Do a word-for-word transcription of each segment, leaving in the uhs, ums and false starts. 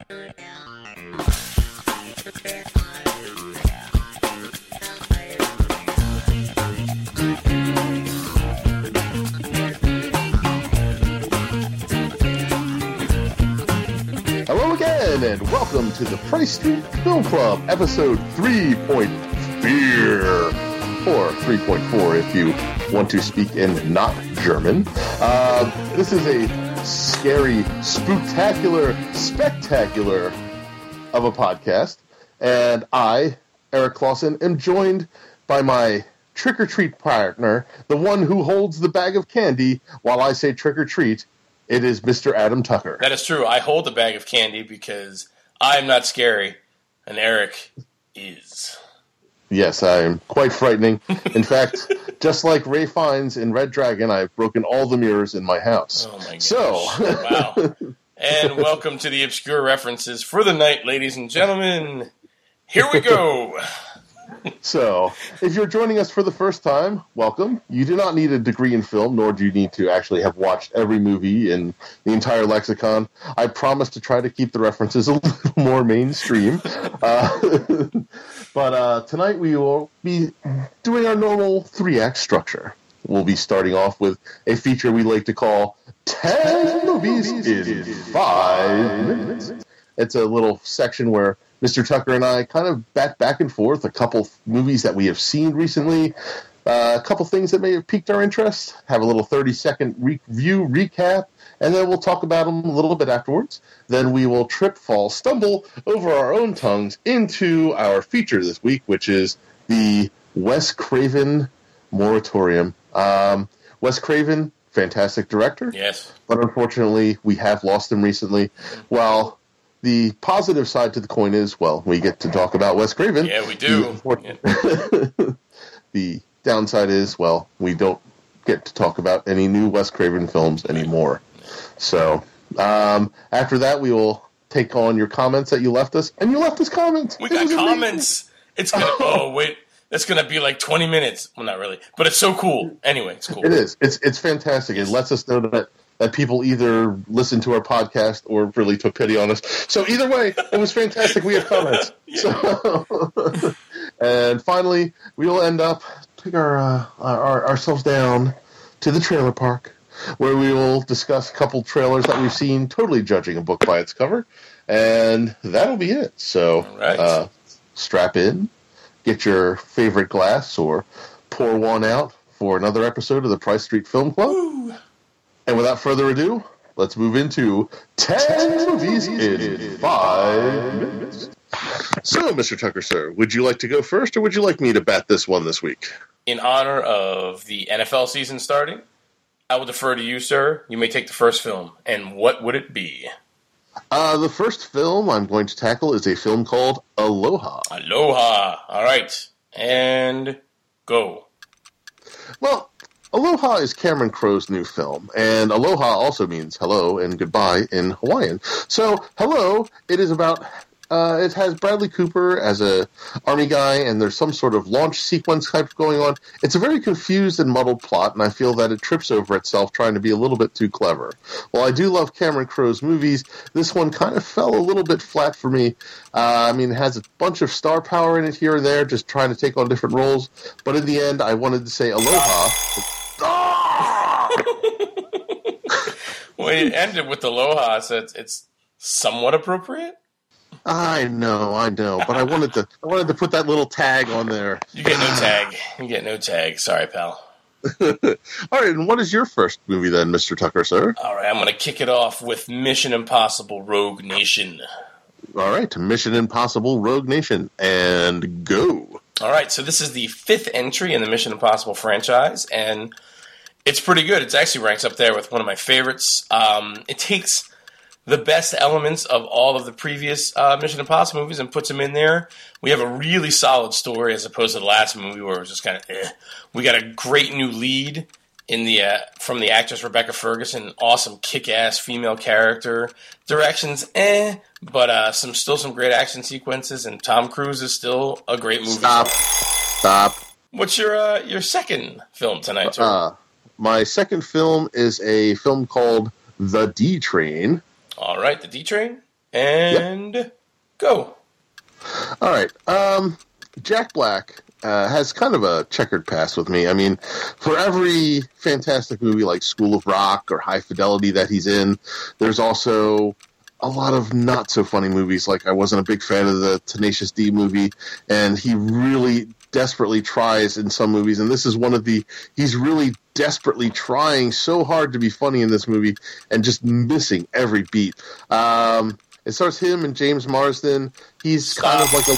Hello again, and welcome to the Price Street Film Club, episode three point four, or three point four if you want to speak in not German. Uh, this is a scary, spooktacular, spectacular of a podcast, and I, Eric Clausen, am joined by my trick-or-treat partner, the one who holds the bag of candy while I say trick-or-treat. It is Mister Adam Tucker. That is true. I hold the bag of candy because I'm not scary, and Eric is. Yes, I am quite frightening. In fact, just like Ray Fiennes in Red Dragon, I've broken all the mirrors in my house. Oh my gosh. So, wow. And welcome to the Obscure References for the night, ladies and gentlemen. Here we go. So, if you're joining us for the first time, welcome. You do not need a degree in film, nor do you need to actually have watched every movie in the entire lexicon. I promise to try to keep the references a little more mainstream. Uh, but uh, tonight we will be doing our normal three-act structure. We'll be starting off with a feature we like to call ten Movies in five minutes. It's a little section where Mister Tucker and I kind of bat back and forth a couple movies that we have seen recently, uh, a couple things that may have piqued our interest, have a little thirty-second review recap, and then we'll talk about them a little bit afterwards. Then we will trip, fall, stumble over our own tongues into our feature this week, which is the Wes Craven Moratorium. Um, Wes Craven, fantastic director. Yes. But unfortunately, we have lost him recently. Well, the positive side to the coin is, well, we get to talk about Wes Craven. Yeah, we do. The, yeah. The downside is, well, we don't get to talk about any new Wes Craven films anymore. So, um, after that, we will take on your comments that you left us. And you left us comments. We got comments. Amazing. It's going to, oh, wait. That's going to be like twenty minutes. Well, not really. But it's so cool. Anyway, it's cool. It is. It's it's fantastic. It lets us know that that people either listen to our podcast or really took pity on us. So either way, it was fantastic. We have comments. Yeah. So, and finally, we will end up take our, uh, our ourselves down to the trailer park, where we will discuss a couple trailers that we've seen, totally judging a book by its cover, and that'll be it. So right. uh, strap in, get your favorite glass, or pour one out for another episode of the Price Street Film Club. Woo. And without further ado, let's move into ten movies in five minutes. So, Mister Tucker, sir, would you like to go first, or would you like me to bat this one this week? In honor of the N F L season starting, I will defer to you, sir. You may take the first film. And what would it be? Uh, the first film I'm going to tackle is a film called Aloha. Aloha. All right. And go. Well, Aloha is Cameron Crowe's new film, and aloha also means hello and goodbye in Hawaiian. So, hello, it is about, uh, it has Bradley Cooper as a army guy, and there's some sort of launch sequence type going on. It's a very confused and muddled plot, and I feel that it trips over itself trying to be a little bit too clever. While I do love Cameron Crowe's movies, this one kind of fell a little bit flat for me. Uh, I mean, it has a bunch of star power in it here and there, just trying to take on different roles, but in the end, I wanted to say aloha. Well, it ended with aloha, so it's, it's somewhat appropriate. I know, I know, but I wanted to, I wanted to put that little tag on there. You get no tag. You get no tag. Sorry, pal. All right, and what is your first movie then, Mister Tucker, sir? All right, I'm going to kick it off with Mission Impossible: Rogue Nation. All right, Mission Impossible: Rogue Nation, and go. All right, so this is the fifth entry in the Mission Impossible franchise, and it's pretty good. It actually ranks up there with one of my favorites. Um, it takes the best elements of all of the previous uh, Mission Impossible movies and puts them in there. We have a really solid story as opposed to the last movie where it was just kind of eh. We got a great new lead in the uh, from the actress Rebecca Ferguson. Awesome kick-ass female character. Directions, eh, but uh, some still some great action sequences, and Tom Cruise is still a great movie. Stop. Stop. What's your uh, your second film tonight, sir? Uh, my second film is a film called The D Train. All right, The D Train? And yep. Go. All right. Um, Jack Black uh, has kind of a checkered past with me. I mean, for every fantastic movie like School of Rock or High Fidelity that he's in, there's also a lot of not so funny movies. Like I wasn't a big fan of the Tenacious D movie, and he really desperately tries in some movies, and this is one of the he's really desperately trying so hard to be funny in this movie and just missing every beat. Um, it stars him and James Marsden. He's Stop. kind of like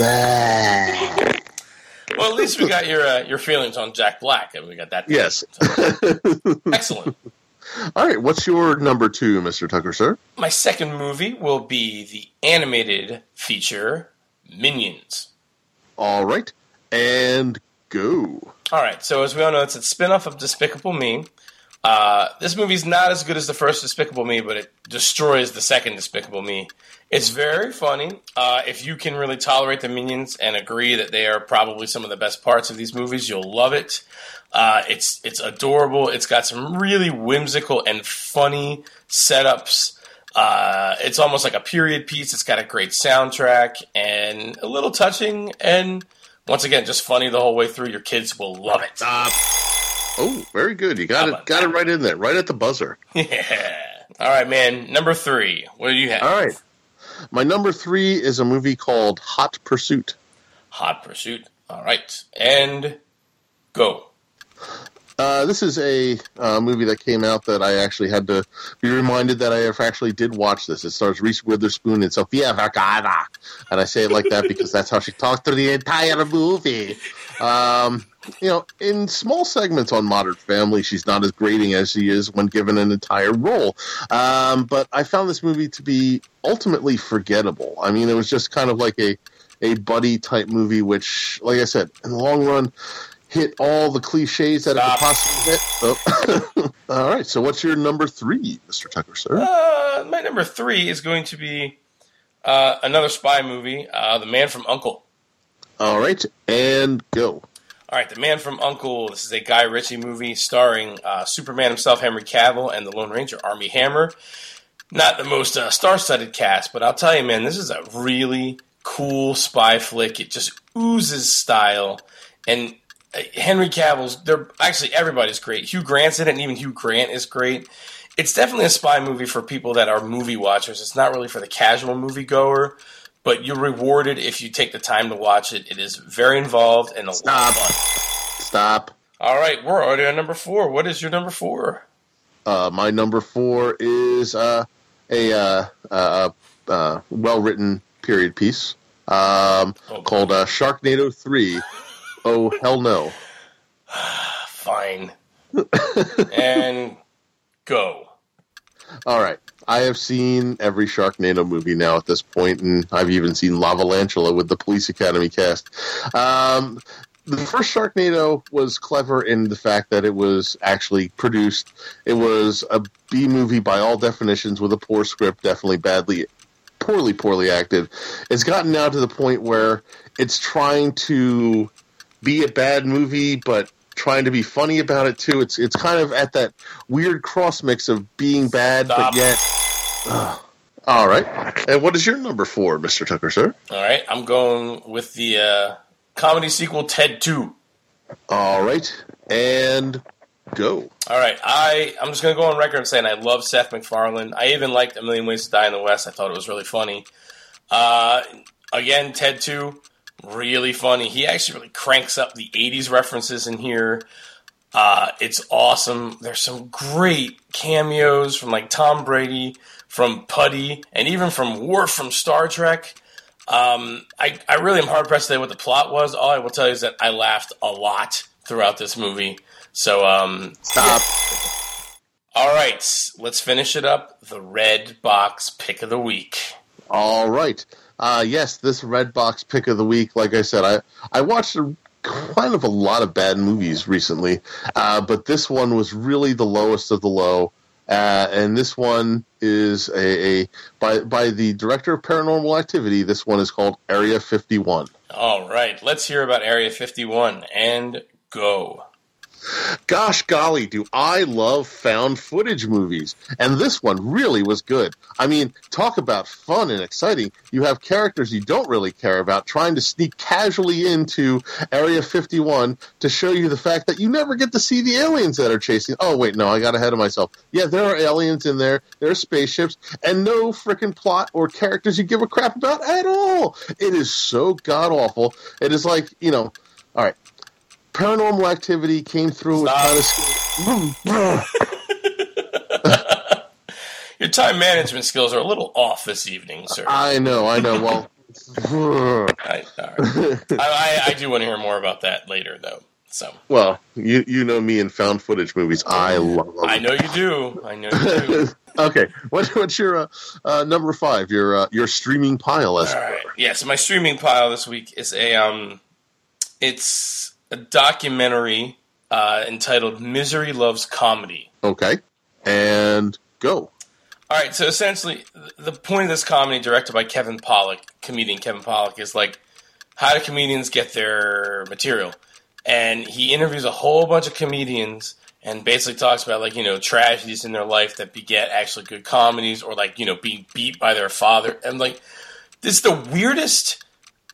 a well, at least we got your uh, your feelings on Jack Black, and we got that. Yes. Excellent. All right, what's your number two, Mister Tucker, sir? My second movie will be the animated feature Minions. All right, and go. All right, so as we all know, it's a spinoff of Despicable Me. Uh, this movie's not as good as the first Despicable Me, but it destroys the second Despicable Me. It's very funny. Uh, if you can really tolerate the Minions and agree that they are probably some of the best parts of these movies, you'll love it. Uh, it's it's adorable. It's got some really whimsical and funny setups. Uh, it's almost like a period piece. It's got a great soundtrack and a little touching. And once again, just funny the whole way through. Your kids will love it. Uh, oh, very good. You got it. Got that? It right in there, right at the buzzer. Yeah. All right, man. Number three. What do you have? All right. My number three is a movie called Hot Pursuit. Hot Pursuit. All right. And go. Uh, this is a uh, movie that came out that I actually had to be reminded that I actually did watch this. It stars Reese Witherspoon and Sofia Vergara. And I say it like that because that's how she talked through the entire movie. Um, you know, in small segments on Modern Family, she's not as grating as she is when given an entire role. Um, but I found this movie to be ultimately forgettable. I mean, it was just kind of like a, a buddy-type movie, which, like I said, in the long run, hit all the cliches that Stop. it could possibly hit. Oh. All right, so what's your number three, Mister Tucker, sir? Uh, my number three is going to be uh, another spy movie, uh, The Man from U N C L E. All right, and go. All right, The Man from U N C L E. This is a Guy Ritchie movie starring uh, Superman himself, Henry Cavill, and the Lone Ranger, Armie Hammer. Not the most uh, star-studded cast, but I'll tell you, man, this is a really cool spy flick. It just oozes style, and Henry Cavill's, they're actually everybody's great. Hugh Grant's in it, and even Hugh Grant is great. It's definitely a spy movie for people that are movie watchers. It's not really for the casual moviegoer, but you're rewarded if you take the time to watch it. It is very involved and a Stop. lot of fun. Stop. All right, we're already on number four. What is your number four? Uh, my number four is uh, a uh, uh, uh, well-written period piece um, Oh, called uh, Sharknado three. Oh, hell no. Fine. And go. All right. I have seen every Sharknado movie now at this point, and I've even seen Lavalantula with the Police Academy cast. Um, the first Sharknado was clever in the fact that it was actually produced. It was a B movie by all definitions with a poor script, definitely badly, poorly, poorly acted. It's gotten now to the point where it's trying to be a bad movie, but trying to be funny about it too. It's it's kind of at that weird cross mix of being bad, Stop. but yet. Uh, all right. And what is your number four, Mister Tucker, sir? All right, I'm going with the uh, comedy sequel Ted two. All right, and go. All right, I I'm just gonna go on record and saying I love Seth MacFarlane. I even liked A Million Ways to Die in the West. I thought it was really funny. Uh, again, Ted two. Really funny. He actually really cranks up the eighties references in here. Uh, it's awesome. There's some great cameos from like Tom Brady, from Putty, and even from Worf from Star Trek. Um, I, I really am hard-pressed to say what the plot was. All I will tell you is that I laughed a lot throughout this movie. So, um, Stop. Yeah. All right, let's finish it up. The Red Box Pick of the Week. All right. Uh, yes, this Red Box Pick of the Week, like I said, I, I watched a, kind of a lot of bad movies recently, uh, but this one was really the lowest of the low. Uh, and this one is a, a by by the director of Paranormal Activity. This one is called Area fifty-one. All right, let's hear about Area fifty-one and go. Gosh golly, do I love found footage movies. And this one really was good. I mean, talk about fun and exciting. You have characters you don't really care about trying to sneak casually into Area fifty-one to show you the fact that you never get to see the aliens that are chasing. Oh, wait, no, I got ahead of myself. Yeah, there are aliens in there. There are spaceships. And no freaking plot or characters you give a crap about at all. It is so god-awful. It is like, you know, all right. Paranormal Activity came through with kind of. Your time management skills are a little off this evening, sir. I know, I know. Well, I, all right. I, I, I do want to hear more about that later, though. So, well, you you know me in found footage movies. I love them. I know you do. I know you do. Okay, what, what's your uh, uh, number five? Your uh, your streaming pile, as all right. Yeah, so my streaming pile this week is a um, it's a documentary uh, entitled "Misery Loves Comedy." Okay, and go. All right, so essentially, the point of this comedy, directed by Kevin Pollak, comedian Kevin Pollak, is like, how do comedians get their material? And he interviews a whole bunch of comedians and basically talks about, like, you know, tragedies in their life that beget actually good comedies, or, like, you know, being beat by their father. And, like, this is the weirdest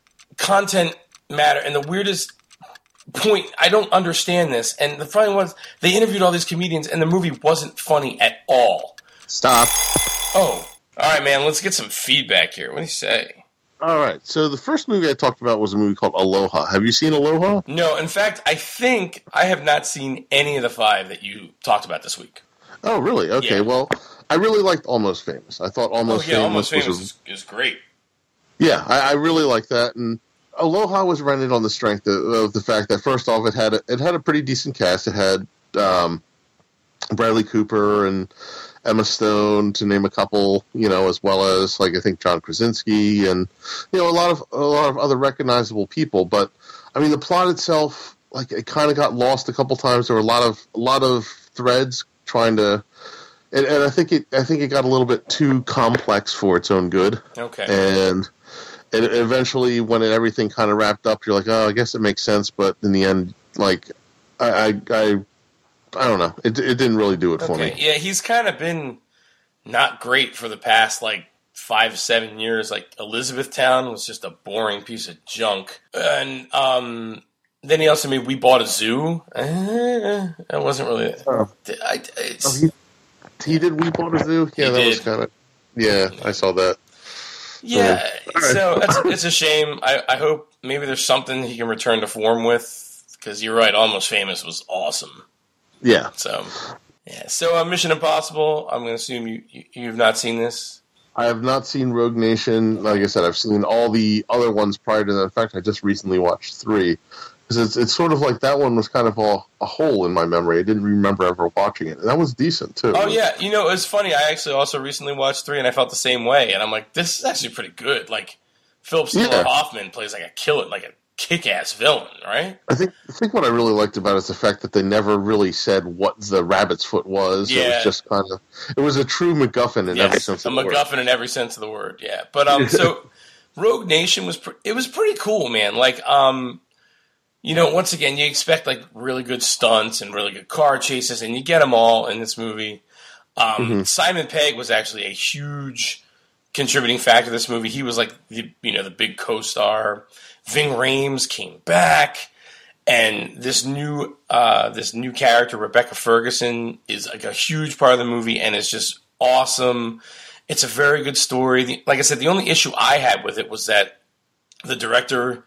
content matter and the weirdest point. I don't understand this. And the funny was, they interviewed all these comedians and the movie wasn't funny at all. Stop. Oh, all right, man. Let's get some feedback here. What do you say? All right. So the first movie I talked about was a movie called Aloha. Have you seen Aloha? No. In fact, I think I have not seen any of the five that you talked about this week. Oh, really? Okay. Yeah. Well, I really liked Almost Famous. I thought Almost oh, yeah, Famous, Almost Famous was a, is, is great. Yeah, I, I really liked that. And Aloha was rented on the strength of, of the fact that, first off, it had a, it had a pretty decent cast. It had um, Bradley Cooper and Emma Stone, to name a couple, you know, as well as, like, I think John Krasinski and, you know, a lot of a lot of other recognizable people. But I mean, the plot itself, like, it kind of got lost a couple times. There were a lot of a lot of threads trying to, and, and I think it I think it got a little bit too complex for its own good. Okay. And it, eventually, when it, everything kind of wrapped up, you're like, oh, I guess it makes sense. But in the end, like, I I. I I don't know. It it didn't really do it for okay. me. Yeah, he's kind of been not great for the past, like, five, seven years. Like, Elizabethtown was just a boring piece of junk. And um, then he also made We Bought a Zoo. Uh, that wasn't really... Oh. I, oh, he, he did We Bought a Zoo? Yeah, that did. was kind of... Yeah, I saw that. Yeah, right. So that's, it's a shame. I, I hope maybe there's something he can return to form with, because you're right, Almost Famous was awesome. Yeah. So, yeah. So, uh, Mission Impossible. I'm going to assume you, you you've not seen this. I have not seen Rogue Nation. Like I said, I've seen all the other ones prior to that. In fact, I just recently watched three, because it's it's sort of like that one was kind of a, a hole in my memory. I didn't remember ever watching it, and that was decent too. Oh yeah, you know, it's funny. I actually also recently watched three, and I felt the same way. And I'm like, this is actually pretty good. Like, Philip Seymour yeah. Hoffman plays like a killer, like a kick-ass villain, right? I think I think what I really liked about it is the fact that they never really said what the rabbit's foot was. Yeah. It was just kind of it was a true MacGuffin in yes, every sense of the a word. MacGuffin in every sense of the word. Yeah, but um, so Rogue Nation was pre- it was pretty cool, man. Like um, you know, once again, you expect like really good stunts and really good car chases, and you get them all in this movie. Um, mm-hmm. Simon Pegg was actually a huge contributing factor to this movie. He was like the you know the big co-star. Ving Rhames came back, and this new uh, this new character, Rebecca Ferguson, is like a huge part of the movie, and it's just awesome. It's a very good story. The, like I said, the only issue I had with it was that the director,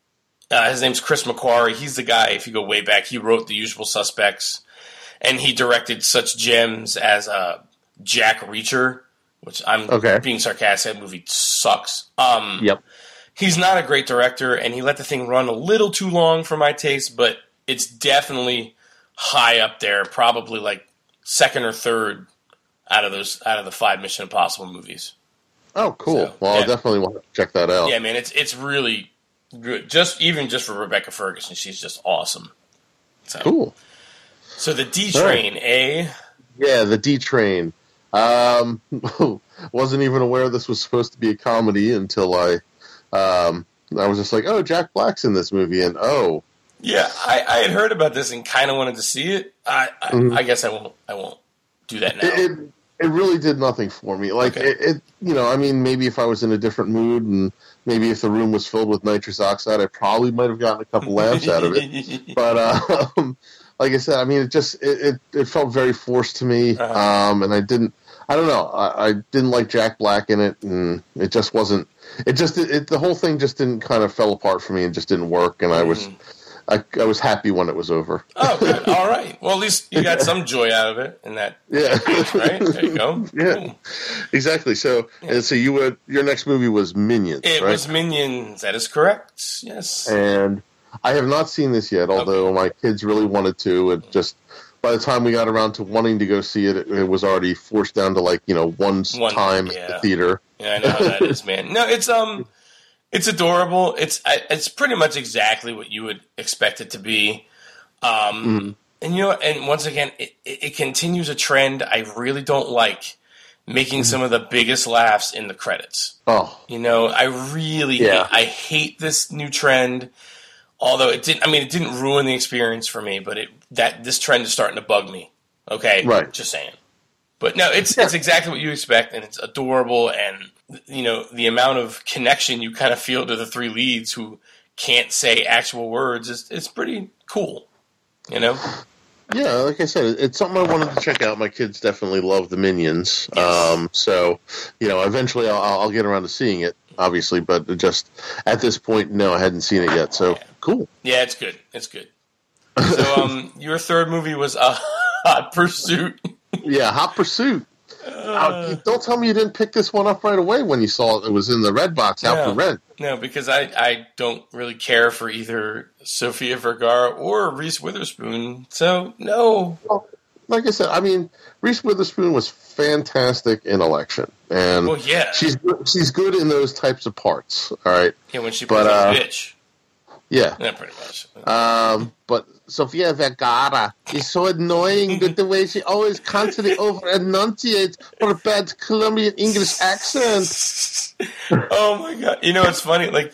uh, his name's Chris McQuarrie. He's the guy, if you go way back, he wrote The Usual Suspects, and he directed such gems as uh, Jack Reacher, which I'm okay. being sarcastic. That movie sucks. Um, yep. He's not a great director, and he let the thing run a little too long for my taste, but it's definitely high up there, probably like second or third out of those out of the five Mission Impossible movies. Oh, cool. So, well, yeah. I'll definitely want to check that out. Yeah, man, it's it's really good. Just even just for Rebecca Ferguson, she's just awesome. So, cool. So the D Train, right. eh? Yeah, the D Train. Um, wasn't even aware this was supposed to be a comedy until I. Um, I was just like, oh, Jack Black's in this movie, and oh, Yeah, I, I had heard about this and kind of wanted to see it. I, I, mm-hmm. I guess I won't. I won't do that now. It, it, it really did nothing for me. Like okay. it, it, you know, I mean, maybe if I was in a different mood and maybe if the room was filled with nitrous oxide, I probably might have gotten a couple laughs out of it. But uh, um, like I said, I mean, it just it, it, it felt very forced to me, uh-huh. um, and I didn't. I don't know. I, I didn't like Jack Black in it, and it just wasn't. It just it, it, the whole thing just didn't kind of fell apart for me and just didn't work, and I was. Mm. I, I was happy when it was over. Oh, good. All right. Well, at least you got some joy out of it in that. Yeah. Speech, right? There you go. Yeah. Cool. Exactly. So, yeah. and so you would, your next movie was Minions, It right? was Minions. That is correct. Yes. And I have not seen this yet, although okay. my kids really wanted to. It just, by the time we got around to wanting to go see it, it, it was already forced down to like, you know, one, one time yeah. at the theater. Yeah, I know how that is, man. No, it's, um, It's adorable. It's it's pretty much exactly what you would expect it to be. Um, mm-hmm. And you know, and once again, it, it continues a trend I really don't like, making mm-hmm. some of the biggest laughs in the credits. Oh, you know, I really, yeah. hate, I hate this new trend. Although it didn't, I mean, it didn't ruin the experience for me, but it that this trend is starting to bug me. Okay, right? Just saying. But no, it's yeah. it's exactly what you expect, and it's adorable, and you know the amount of connection you kind of feel to the three leads who can't say actual words is it's pretty cool, you know. Yeah, like I said, it's something I wanted to check out. My kids definitely love the Minions, yes. um, so you know, eventually I'll, I'll get around to seeing it, obviously. But just at this point, no, I hadn't seen it yet. So yeah. cool. Yeah, it's good. It's good. So, um, your third movie was uh, Hot Pursuit. Yeah, Hot Pursuit. Uh, uh, don't tell me you didn't pick this one up right away when you saw it. It was in the red box out no, for rent. No, because I, I don't really care for either Sofia Vergara or Reese Witherspoon. So, no. Well, like I said, I mean, Reese Witherspoon was fantastic in Election. And well, yeah. she's, she's good in those types of parts, all right? Yeah, when she plays but, uh, a bitch. Yeah. Yeah, pretty much. Um, but Sofia Vergara is so annoying with the way she always constantly over enunciates for a bad Colombian English accent. Oh my god! You know it's funny. Like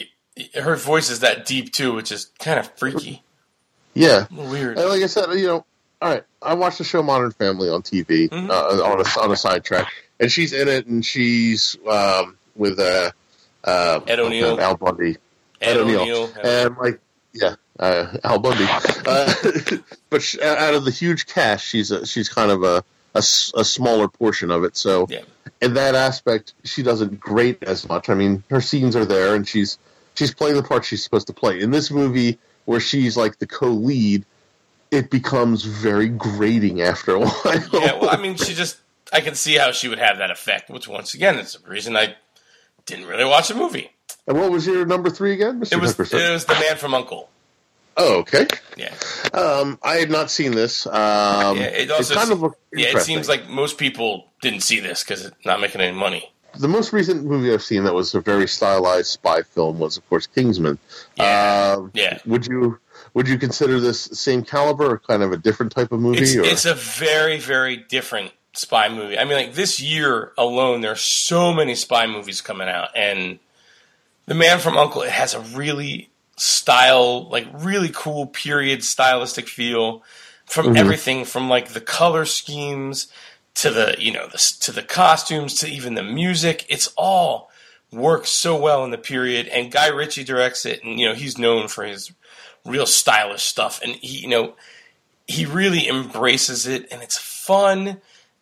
her voice is that deep too, which is kind of freaky. Yeah, weird. And like I said, you know, all right. I watched the show Modern Family on T V mm-hmm. uh, on a on a sidetrack, and she's in it, and she's um, with uh, uh, Ed O'Neill, Al Bundy. Ed, Ed O'Neill. O'Neill. And like, yeah, uh, Al Bundy. Uh, but she, out of the huge cast, she's a, she's kind of a, a, a smaller portion of it. So yeah. in that aspect, she doesn't grate as much. I mean, her scenes are there, and she's she's playing the part she's supposed to play. In this movie, where she's like the co-lead, it becomes very grating after a while. Yeah, well, I mean, she just I can see how she would have that effect. Which, once again, is the reason I didn't really watch the movie. And what was your number three again, Mister It was Pepperson? It was The Man from U N C L E. Oh, okay. Yeah. Um, I had not seen this. Um, yeah, it also it kind of yeah, it seems like most people didn't see this because it's not making any money. The most recent movie I've seen that was a very stylized spy film was, of course, Kingsman. Yeah. Uh, yeah. Would you would you consider this same caliber or kind of a different type of movie? It's, or? it's a very, very different spy movie. I mean, like this year alone, there are so many spy movies coming out, and The Man from U N C L E, it has a really style, like really cool period stylistic feel from mm-hmm. everything from like the color schemes to the, you know, the, to the costumes to even the music. It's all works so well in the period, and Guy Ritchie directs it, and you know, he's known for his real stylish stuff, and he, you know, he really embraces it, and it's fun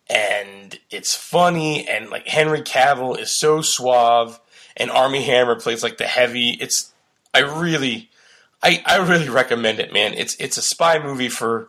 and it's funny, and like Henry Cavill is so suave. And Armie Hammer plays like the heavy. It's I really, I I really recommend it, man. It's it's a spy movie for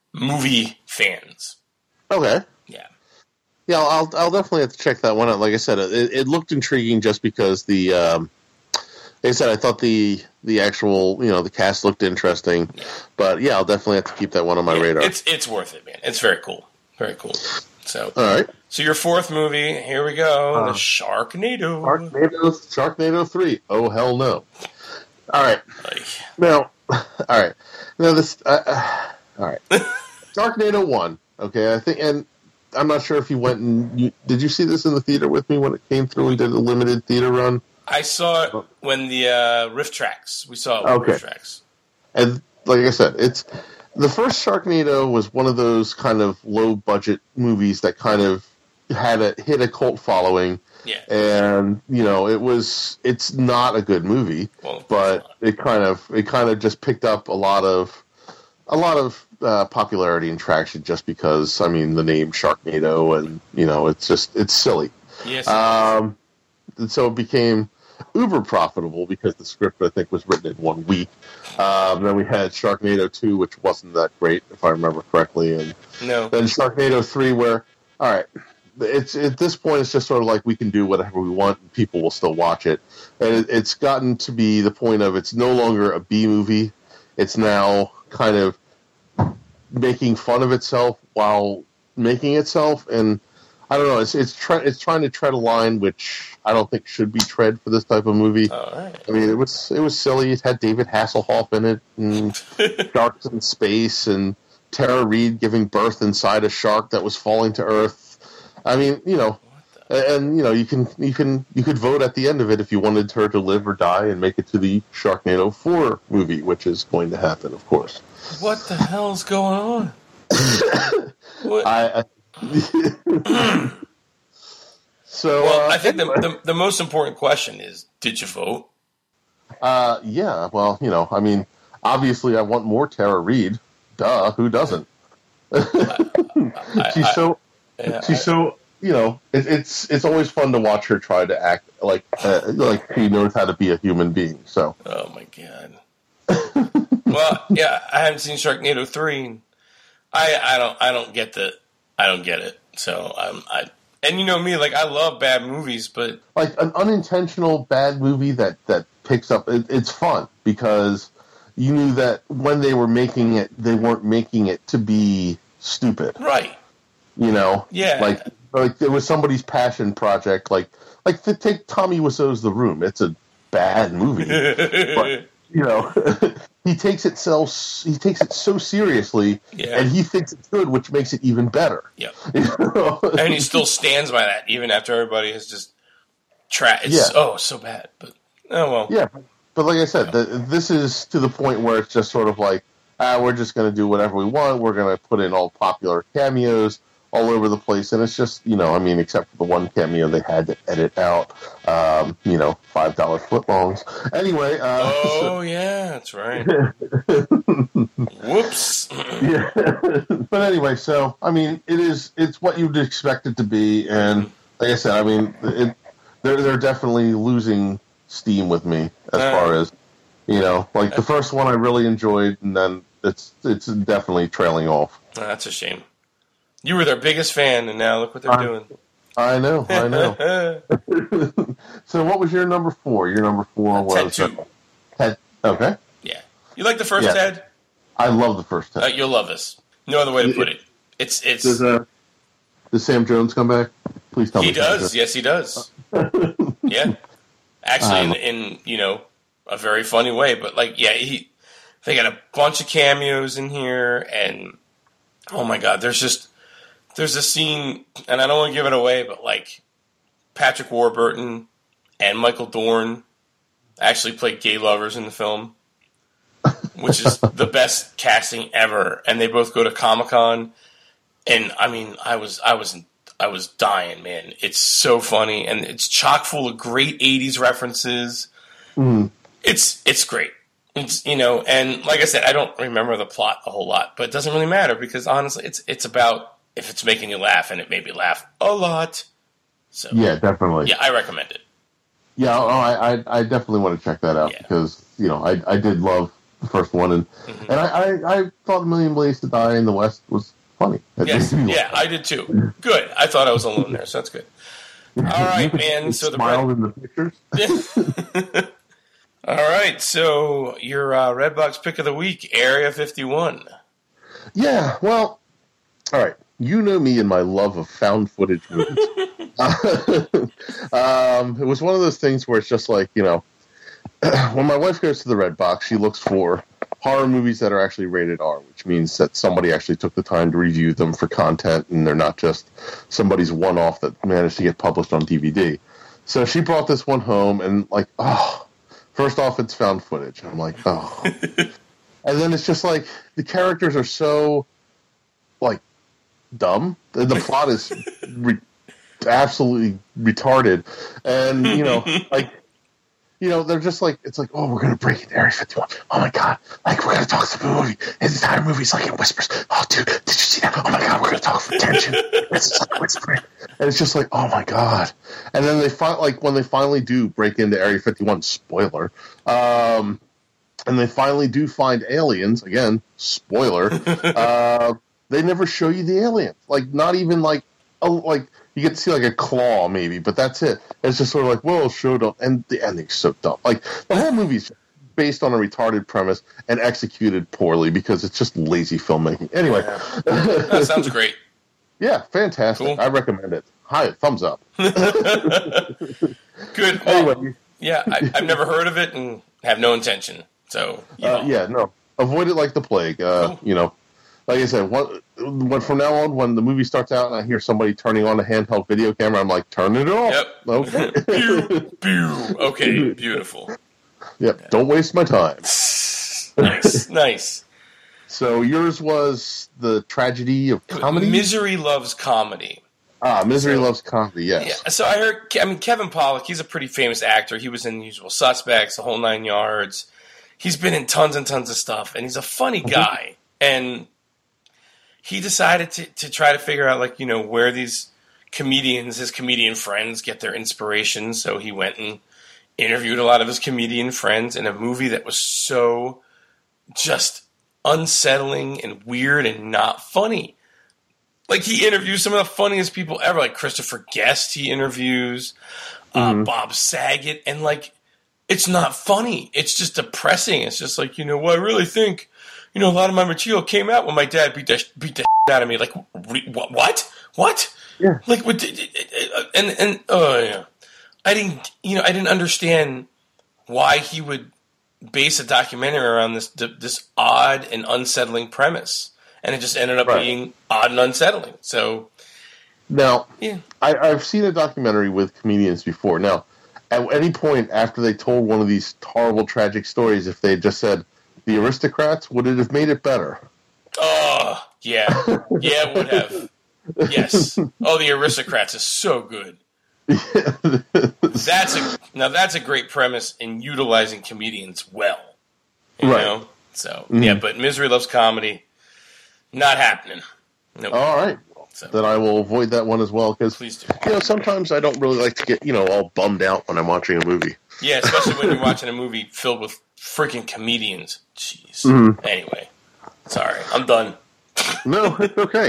movie fans. Okay. Yeah. Yeah, I'll I'll definitely have to check that one out. Like I said, it, it looked intriguing just because the, um, like I said, I thought the the actual you know the cast looked interesting. Yeah. But yeah, I'll definitely have to keep that one on my yeah, radar. It's it's worth it, man. It's very cool. Very cool. So, all right. So your fourth movie, here we go, uh, the Sharknado. Sharknado, Sharknado three. Oh hell no! All right. Like, now, all right. Now this. Uh, uh, all right. Sharknado one. Okay, I think, and I'm not sure if you went and you, did you see this in the theater with me when it came through and did a limited theater run? I saw it when the uh, Riff Tracks. We saw it with okay. Riff Tracks. And like I said, it's the first Sharknado was one of those kind of low budget movies that kind of had a hit a cult following. Yeah. And, you know, it was it's not a good movie, well, but it kind of it kind of just picked up a lot of a lot of uh, popularity and traction just because, I mean, the name Sharknado, and, you know, it's just it's silly. Yes. Um, and so it became uber profitable because the script, I think, was written in one week. Um, then we had Sharknado two, which wasn't that great, if I remember correctly, and no. then Sharknado three, where all right. It's at this point, it's just sort of like we can do whatever we want, and people will still watch it. And it, it's gotten to be the point of it's no longer a B movie. It's now kind of making fun of itself while making itself. And I don't know. It's it's, try, it's trying to tread a line which I don't think should be tread for this type of movie. All right. I mean, it was it was silly. It had David Hasselhoff in it, and sharks in space, and Tara Reid giving birth inside a shark that was falling to Earth. I mean, you know, and you know, you can you can you could vote at the end of it if you wanted her to live or die and make it to the Sharknado four movie, which is going to happen, of course. What the hell's going on? What? I, I so well, uh, I think anyway. the, the the most important question is: did you vote? Uh, yeah. Well, you know, I mean, obviously, I want more Tara Reid. Duh, who doesn't? I, She's I, so. Yeah, She's so, you know, it, it's it's always fun to watch her try to act like uh, like she knows how to be a human being. So. Oh my god. Well, yeah, I haven't seen Sharknado three. I I don't I don't get the I don't get it. So I'm I and you know me, like I love bad movies, but like an unintentional bad movie that that picks up, it, it's fun because you knew that when they were making it, they weren't making it to be stupid, right. You know, yeah, like like it was somebody's passion project. Like like to take Tommy Wiseau's The Room. It's a bad movie, but you know, he takes it so he takes it so seriously, yeah. and he thinks it's good, which makes it even better. Yeah, you know? And he still stands by that even after everybody has just tra- It's yeah. oh so bad, but oh well. Yeah, but like I said, the, this is to the point where it's just sort of like, ah, we're just going to do whatever we want. We're going to put in all popular cameos all over the place, and it's just, you know, I mean, except for the one cameo they had to edit out, um, you know, five dollar footlongs. Anyway. Uh, oh, so, yeah, that's right. Whoops. Yeah. But anyway, so, I mean, it is, it's what you'd expect it to be, and like I said, I mean, it, they're, they're definitely losing steam with me as uh, far as, you know, like the first one I really enjoyed, and then it's it's definitely trailing off. Oh, that's a shame. You were their biggest fan, and now look what they're I, doing. I know, I know. So what was your number four? Your number four uh, was... Ted two. Ted, okay. Yeah. You like the first yeah. Ted? I love the first Ted. Uh, you'll love this. No other way to put it. It's... it's. Does, uh, does Sam Jones come back? Please tell he me. He does. Yes, he does. Yeah. Actually, um, in, in, you know, a very funny way. But, like, yeah, he... They got a bunch of cameos in here, and... Oh, my God. There's just... There's a scene, and I don't want to give it away, but like Patrick Warburton and Michael Dorn actually played gay lovers in the film, which is the best casting ever. And they both go to Comic-Con, and I mean, I was, I was, I was dying, man. It's so funny, and it's chock full of great eighties references. Mm. It's, it's great. It's, you know, and like I said, I don't remember the plot a whole lot, but it doesn't really matter because honestly, it's, it's about. If it's making you laugh, and it made me laugh a lot. So yeah, definitely. Yeah, I recommend it. Yeah, oh, I, I, I definitely want to check that out yeah. because you know I, I did love the first one, and mm-hmm. and I, I, I thought A Million Ways to Die in the West was funny. Yes, yeah, I did too. Good. I thought I was alone there, so that's good. All right, man. So the smiled in the pictures. All right, so your uh, Redbox pick of the week, Area fifty-one. Yeah, well, all right. You know me and my love of found footage movies. uh, um, it was one of those things where it's just like, you know, when my wife goes to the Redbox, she looks for horror movies that are actually rated R, which means that somebody actually took the time to review them for content, and they're not just somebody's one-off that managed to get published on D V D. So she brought this one home, and like, oh, first off, it's found footage. I'm like, oh. and then it's just like the characters are so like dumb. The, the plot is re- absolutely retarded, and you know, like. You know, they're just like, it's like, oh, we're going to break into Area fifty-one. Oh, my God. Like, we're going to talk through the movie. And the entire movie's like in whispers. Oh, dude, did you see that? Oh, my God, we're going to talk for tension. It's just like whispering. And it's just like, oh, my God. And then they find, like, when they finally do break into Area fifty-one, spoiler, um, and they finally do find aliens, again, spoiler, uh, they never show you the aliens. Like, not even, like, oh, like, you get to see like a claw, maybe, but that's it. It's just sort of like, well, showed up, and the ending's so dumb. Like the whole movie's based on a retarded premise and executed poorly because it's just lazy filmmaking. Anyway, yeah. That sounds great. Yeah, fantastic. Cool. I recommend it. Hi, thumbs up. Good. Well, anyway, yeah, I, I've never heard of it and have no intention. So you know. uh, yeah, no, avoid it like the plague. Uh, cool. You know. Like I said, what, when, from now on, when the movie starts out and I hear somebody turning on a handheld video camera, I'm like, turn it off. Yep. Okay. pew, pew. Okay, beautiful. Yep, yeah. Don't waste my time. Nice, nice. So yours was the tragedy of comedy? Misery Loves Comedy. Ah, Misery so, Loves Comedy, yes. Yeah, so I heard, I mean, Kevin Pollak, he's a pretty famous actor. He was in The Usual Suspects, The Whole Nine Yards. He's been in tons and tons of stuff, and he's a funny guy. And he decided to, to try to figure out, like, you know, where these comedians, his comedian friends, get their inspiration. So he went and interviewed a lot of his comedian friends in a movie that was so just unsettling and weird and not funny. Like, he interviews some of the funniest people ever, like Christopher Guest he interviews, mm-hmm. uh, Bob Saget, and, like, it's not funny. It's just depressing. It's just like, you know, well, I really think... You know, a lot of my material came out when my dad beat the beat the shit out of me. Like, what? What? Yeah. Like, what? And and oh yeah, I didn't. You know, I didn't understand why he would base a documentary around this this odd and unsettling premise, and it just ended up right. being odd and unsettling. So now, yeah, I, I've seen a documentary with comedians before. Now, at any point after they told one of these horrible, tragic stories, if they had just said The Aristocrats, would it have made it better? Oh, yeah. Yeah, it would have. Yes. Oh, The Aristocrats is so good. That's a now that's a great premise in utilizing comedians well. You right. know? So, mm-hmm. yeah, but Misery Loves Comedy, not happening. Nope. All right. So. Then I will avoid that one as well, because, Please do. you know, sometimes I don't really like to get, you know, all bummed out when I'm watching a movie. Yeah, especially when you're watching a movie filled with freaking comedians. Jeez. Mm-hmm. Anyway, sorry, I'm done. No, it's okay.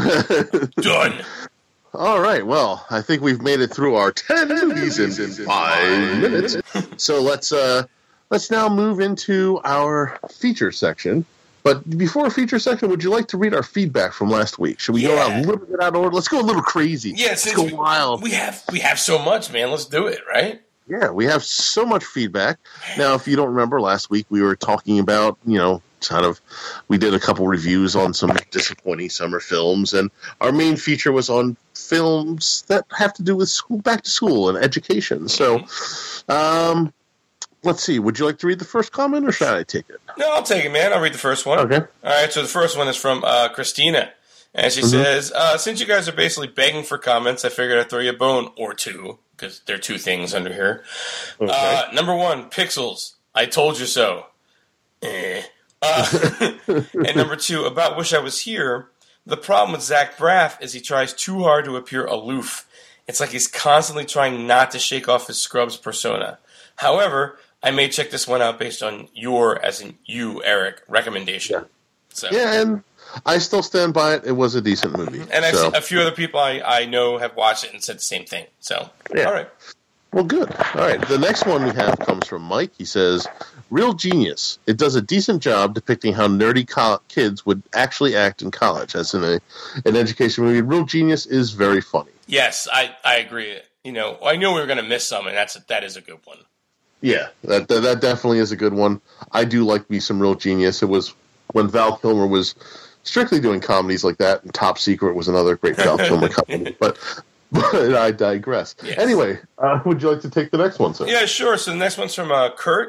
Done. All right, well, I think we've made it through our ten movies in, in five minutes. So let's uh, let's now move into our feature section. But before our feature section, would you like to read our feedback from last week? Should we yeah. go out a little bit out of order? Let's go a little crazy. Yeah, let's go we, wild. We have we have so much, man. Let's do it, right? Yeah, we have so much feedback. Now, if you don't remember, last week we were talking about, you know, kind of, we did a couple reviews on some disappointing summer films, and our main feature was on films that have to do with school, back to school and education. So, um, let's see. Would you like to read the first comment, or should I take it? No, I'll take it, man. I'll read the first one. Okay. All right, so the first one is from uh, Christina. And she mm-hmm. says, uh, since you guys are basically begging for comments, I figured I'd throw you a bone or two, because there are two things under here. Okay. Uh, number one, Pixels. I told you so. Eh. Uh, and number two, about Wish I Was Here, the problem with Zach Braff is he tries too hard to appear aloof. It's like he's constantly trying not to shake off his Scrubs persona. However, I may check this one out based on your, as in you, Eric, recommendation. Yeah, so. yeah and I still stand by it. It was a decent movie. And I've so. seen a few other people I, I know have watched it and said the same thing. So, yeah. All right. Well, good. All right. The next one we have comes from Mike. He says, Real Genius. It does a decent job depicting how nerdy co- kids would actually act in college, as in a, an education movie. Real Genius is very funny. Yes, I, I agree. You know, I knew we were going to miss some, and that's a, that is a good one. Yeah, that, that that definitely is a good one. I do like me some Real Genius. It was when Val Kilmer was strictly doing comedies like that, and Top Secret was another great Val Kilmer comedy. But but I digress. Yes. Anyway, uh, would you like to take the next one, sir? Yeah, sure. So the next one's from uh, Kurt,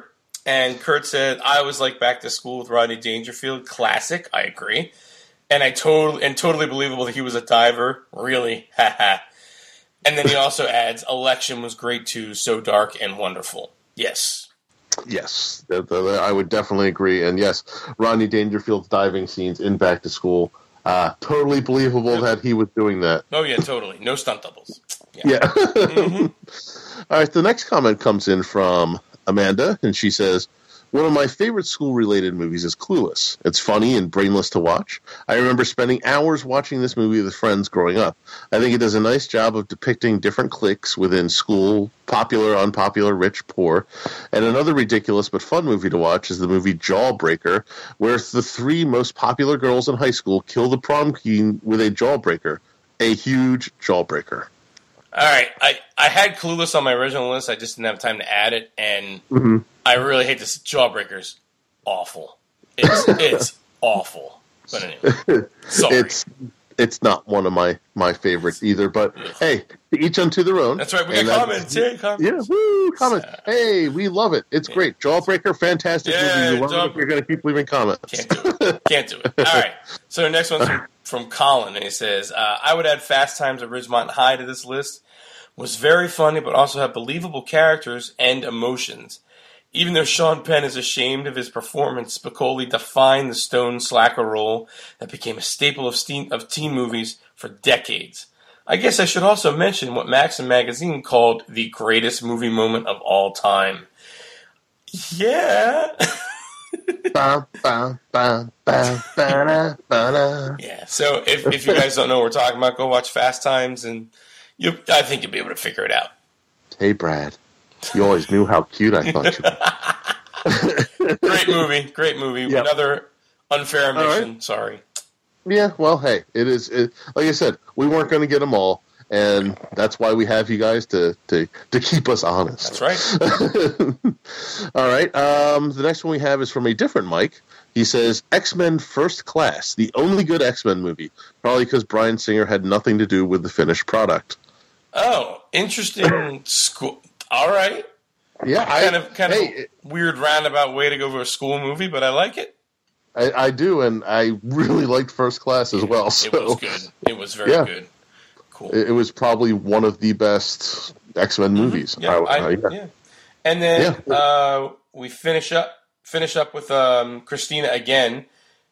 And Kurt said, I was like Back to School with Rodney Dangerfield. Classic. I agree. And I totally and totally believable that he was a diver. Really? Haha. And then he also adds, Election was great too. So dark and wonderful. Yes. Yes. I would definitely agree. And yes, Rodney Dangerfield's diving scenes in Back to School. Uh, totally believable yep. that he was doing that. Oh, yeah, totally. No stunt doubles. Yeah. yeah. mm-hmm. All right, the next comment comes in from Amanda, and she says, one of my favorite school-related movies is Clueless. It's funny and brainless to watch. I remember spending hours watching this movie with friends growing up. I think it does a nice job of depicting different cliques within school, popular, unpopular, rich, poor. And another ridiculous but fun movie to watch is the movie Jawbreaker, where the three most popular girls in high school kill the prom queen with a jawbreaker. A huge jawbreaker. All right, I, I had Clueless on my original list. I just didn't have time to add it, and mm-hmm. I really hate this. Jawbreaker's awful. It's it's awful. But anyway, sorry. It's it's not one of my, my favorites either. But Ugh. hey, each unto their own. That's right. We got comments. Yeah, comments. Yeah, woo, comments. Uh, hey, we love it. It's yeah. great. Jawbreaker, fantastic yeah, movie. You love it. You're going to keep leaving comments. Can't do it. Can't do it. All right. So the next one's from, from Colin, and he says, uh, I would add Fast Times at Ridgemont High to this list. Was very funny, but also had believable characters and emotions. Even though Sean Penn is ashamed of his performance, Spicoli defined the stone slacker role that became a staple of, teen, of teen movies for decades. I guess I should also mention what Maxim magazine called the greatest movie moment of all time. Yeah. ba, ba, ba, ba, ba, ba. Yeah, so if, if you guys don't know what we're talking about, go watch Fast Times and You, I think you'll be able to figure it out. Hey, Brad. You always knew how cute I thought you were. Great movie. Great movie. Yep. Another unfair omission. Right. Sorry. Yeah, well, hey, it is. It, like I said, we weren't going to get them all, and that's why we have you guys to, to, to keep us honest. That's right. All right. Um, the next one we have is from a different Mike. He says, X-Men First Class, the only good X-Men movie, probably because Bryan Singer had nothing to do with the finished product. Oh, interesting. School. All right. Yeah, kind I, of kind hey, of weird roundabout way to go for a school movie, but I like it. I, I do, and I really liked First Class as well. So. It was good. It was very yeah. good. Cool. It, it was probably one of the best X-Men mm-hmm. movies. Yeah, I, I, yeah. yeah. And then yeah. uh, we finish up finish up with um, Christina again,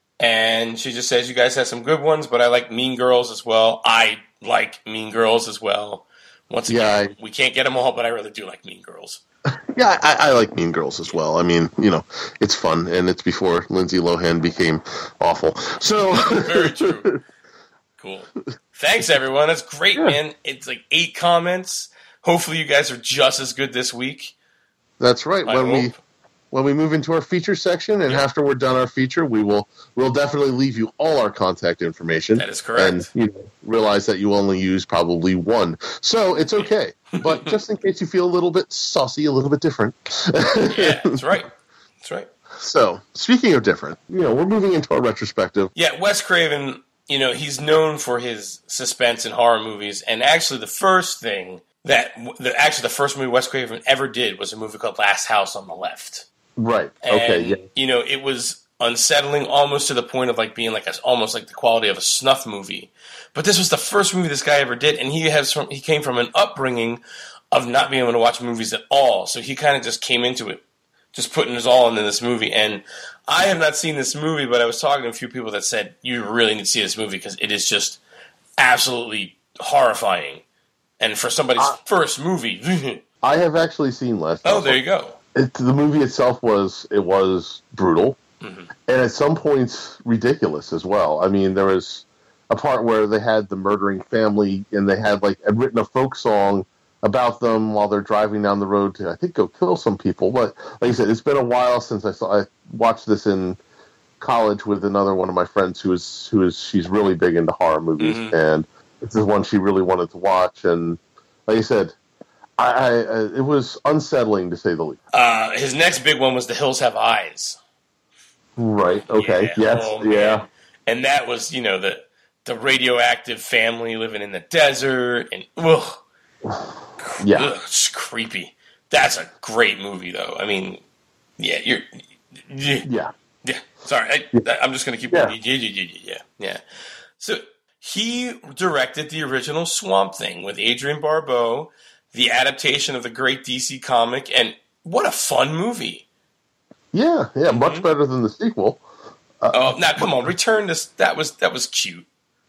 and she just says, you guys had some good ones, but I like Mean Girls as well. I like Mean Girls as well. Once again, yeah, I, we can't get them all, but I really do like Mean Girls. Yeah, I, I like Mean Girls as well. I mean, you know, it's fun, and it's before Lindsay Lohan became awful. So very true. Cool. Thanks, everyone. That's great, yeah. man. It's like eight comments. Hopefully, you guys are just as good this week. That's right. I when hope. we when we move into our feature section, and yeah. after we're done our feature, we will we'll definitely leave you all our contact information. That is correct. And you know, realize that you only use probably one, so it's okay. But just in case you feel a little bit saucy, a little bit different. Yeah, that's right. That's right. So, speaking of different, you know, we're moving into our retrospective. Yeah, Wes Craven, you know, he's known for his suspense and horror movies, and actually the first thing that, the, actually the first movie Wes Craven ever did was a movie called Last House on the Left. Right, and, okay, yeah. You know, it was unsettling almost to the point of like being like a, almost like the quality of a snuff movie. But this was the first movie this guy ever did, and he has from, he came from an upbringing of not being able to watch movies at all. So he kind of just came into it, just putting his all into this movie. And I have not seen this movie, but I was talking to a few people that said, you really need to see this movie because it is just absolutely horrifying. And for somebody's uh, first movie. I have actually seen Last House. Oh, there you go. It, the movie itself was, it was brutal. Mm-hmm. And at some points, ridiculous as well. I mean, there was a part where they had the murdering family, and they had, like, had written a folk song about them while they're driving down the road to, I think, go kill some people. But like I said, it's been a while since I saw. I watched this in college with another one of my friends who is who is she's really big into horror movies, mm-hmm. and this is one she really wanted to watch. And like I said, I, I it was unsettling to say the least. Uh, his next big one was The Hills Have Eyes. Right. Okay. Yeah. Yes. Oh, yeah. And that was, you know, the the radioactive family living in the desert, and ugh. Yeah, Ugh, it's creepy. That's a great movie, though. I mean, Yeah, you're. Yeah. Yeah. Yeah. Sorry, I, Yeah. I'm just going to keep Yeah. going. Yeah, yeah, yeah, yeah, yeah. So he directed the original Swamp Thing with Adrienne Barbeau, the adaptation of the great D C comic, and what a fun movie. Yeah, yeah, Mm-hmm. much better than the sequel. Uh, Oh, now come on, Return to that was that was cute.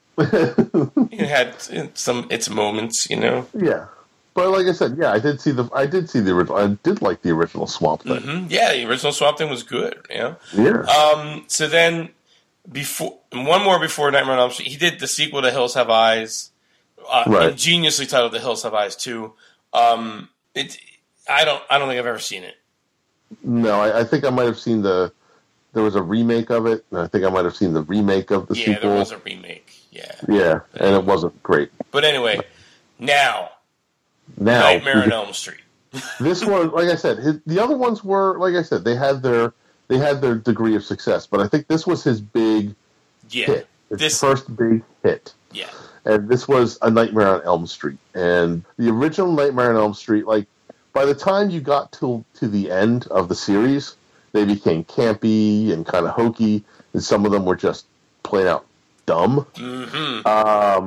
It had some its moments, you know. Yeah, but like I said, yeah, I did see the I did see the original. I did like the original Swamp Thing. Mm-hmm. Yeah, the original Swamp Thing was good. You know. Yeah. Um. So then, before one more before Nightmare on Elm Street, he did the sequel to Hills Have Eyes, uh, Right. ingeniously titled The Hills Have Eyes Too. Um. It. I don't. I don't think I've ever seen it. No, I, I think I might have seen the. There was a remake of it, and I think I might have seen the remake of the Yeah, sequel. there was a remake. Yeah. Yeah, and it wasn't great. But anyway, now Now, Nightmare on Elm Street. this one, like I said, his, the other ones were, like I said, they had their they had their degree of success, but I think this was his big Yeah. hit, his This. first big hit. Yeah. And this was A Nightmare on Elm Street. And the original Nightmare on Elm Street, like, by the time you got to, to the end of the series, they became campy and kind of hokey, and some of them were just plain out dumb. Mm-hmm. Um,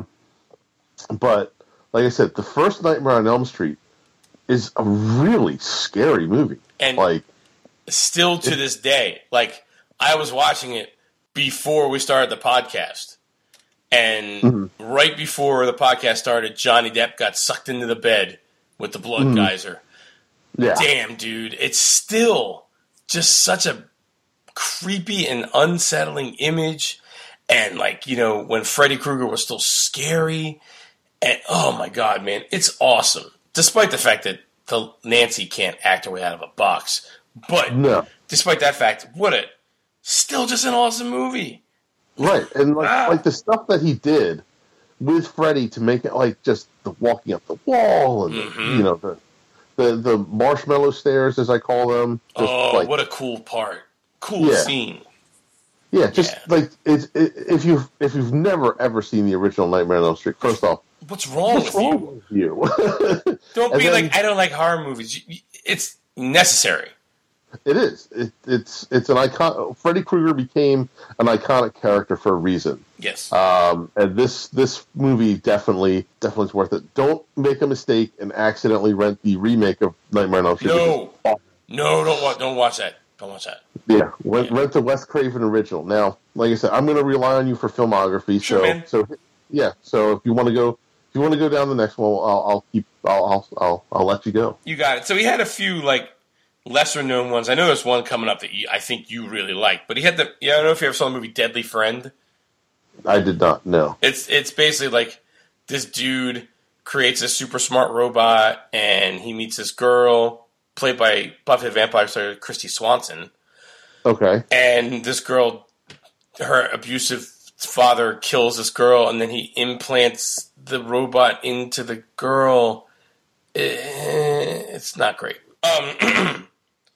but, like I said, the first Nightmare on Elm Street is a really scary movie. And Like, still to this day, like I was watching it before we started the podcast, and Mm-hmm. right before the podcast started, Johnny Depp got sucked into the bed with the blood Mhm. geyser. yeah. Damn, dude, it's still just such a creepy and unsettling image. And like, you know, when Freddy Krueger was still scary, and oh my god, man, it's awesome. Despite the fact that the Nancy can't act her way out of a box, but No. despite that fact, what a still just an awesome movie. Right, and like Ah. like the stuff that he did with Freddy to make it like just the walking up the wall and Mhm. the, you know the, the the marshmallow stairs as I call them. Just Oh, like, what a cool part, cool Yeah. scene. yeah, just yeah. like it's it, if you if you've never ever seen the original Nightmare on Elm Street, first off, What's wrong what's with wrong you? with you? Don't And be then- like I don't like horror movies. You- you- It's necessary. It is. It, it's it's an icon. Freddy Krueger became an iconic character for a reason. Yes. Um, and this this movie definitely definitely is worth it. Don't make a mistake and accidentally rent the remake of Nightmare on Elm Street. No. No, don't watch. Don't watch that. Don't watch that. Yeah, rent, Yeah. rent the Wes Craven original. Now, like I said, I'm going to rely on you for filmography. Sure, so man. so yeah. So if you want to go, if you want to go down the next one, I'll, I'll keep. I'll, I'll I'll I'll let you go. You got it. So he had a few like lesser known ones. I know there's one coming up that you, I think you really like, but he had the. Yeah, I don't know if you ever saw the movie Deadly Friend. I did not know. It's it's basically like this dude creates a super smart robot, and he meets this girl played by Buffy the Vampire Slayer Christy Swanson, Okay. and this girl, her abusive father kills this girl, and then he implants the robot into the girl. Eh, It's not great. Um,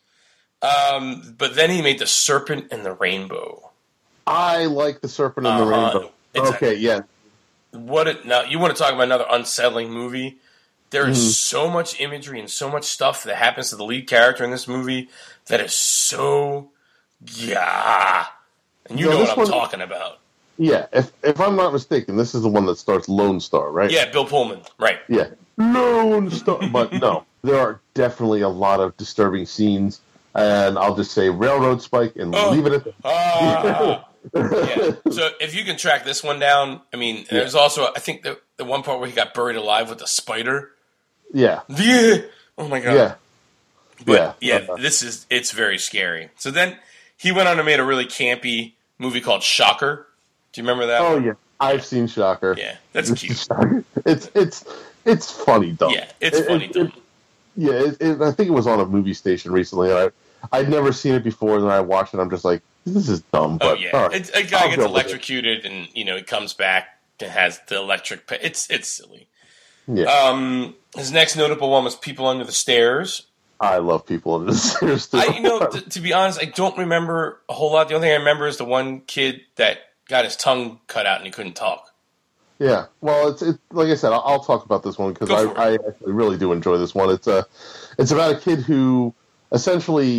um, but then he made The Serpent and the Rainbow. I like the Serpent and the Uh-huh. Rainbow. It's a- Okay. yeah. What it, now you want to talk about another unsettling movie? There is Mhm. so much imagery and so much stuff that happens to the lead character in this movie that is so yeah, and you No, know this what I'm one- talking about. Yeah. If if I'm not mistaken, this is the one that starts Lone Star, right? Yeah, Bill Pullman, right? Yeah. Lone Star. But no, there are definitely a lot of disturbing scenes, and I'll just say Railroad Spike and Oh. leave it at that. Ah, yeah. So if you can track this one down, I mean, there's also I think the the one part where he got buried alive with a spider. Yeah. Yeah. Oh my god. Yeah. But Yeah. yeah, this is it's very scary. So then he went on and made a really campy movie called Shocker. Do you remember that? Oh one? yeah. I've seen Shocker. Yeah, that's cute. It's it's it's funny dumb. Yeah, it's It- funny it- dumb. it- yeah, it, it, I think it was on a movie station recently. And I I'd never seen it before, and then I watched it. I'm just like, this is dumb. Oh But yeah, all right, it's, a guy I'll gets go with it. electrocuted, and you know he comes back and has the electric. Pa- it's it's silly. Yeah, Um, his next notable one was People Under the Stairs. I love people in this series too. I, you know, t- to be honest, I don't remember a whole lot. The only thing I remember is the one kid that got his tongue cut out and he couldn't talk. Yeah, well, it's it, like I said, I'll, I'll talk about this one because Go for I, I actually really do enjoy this one. It's a, it's about a kid who essentially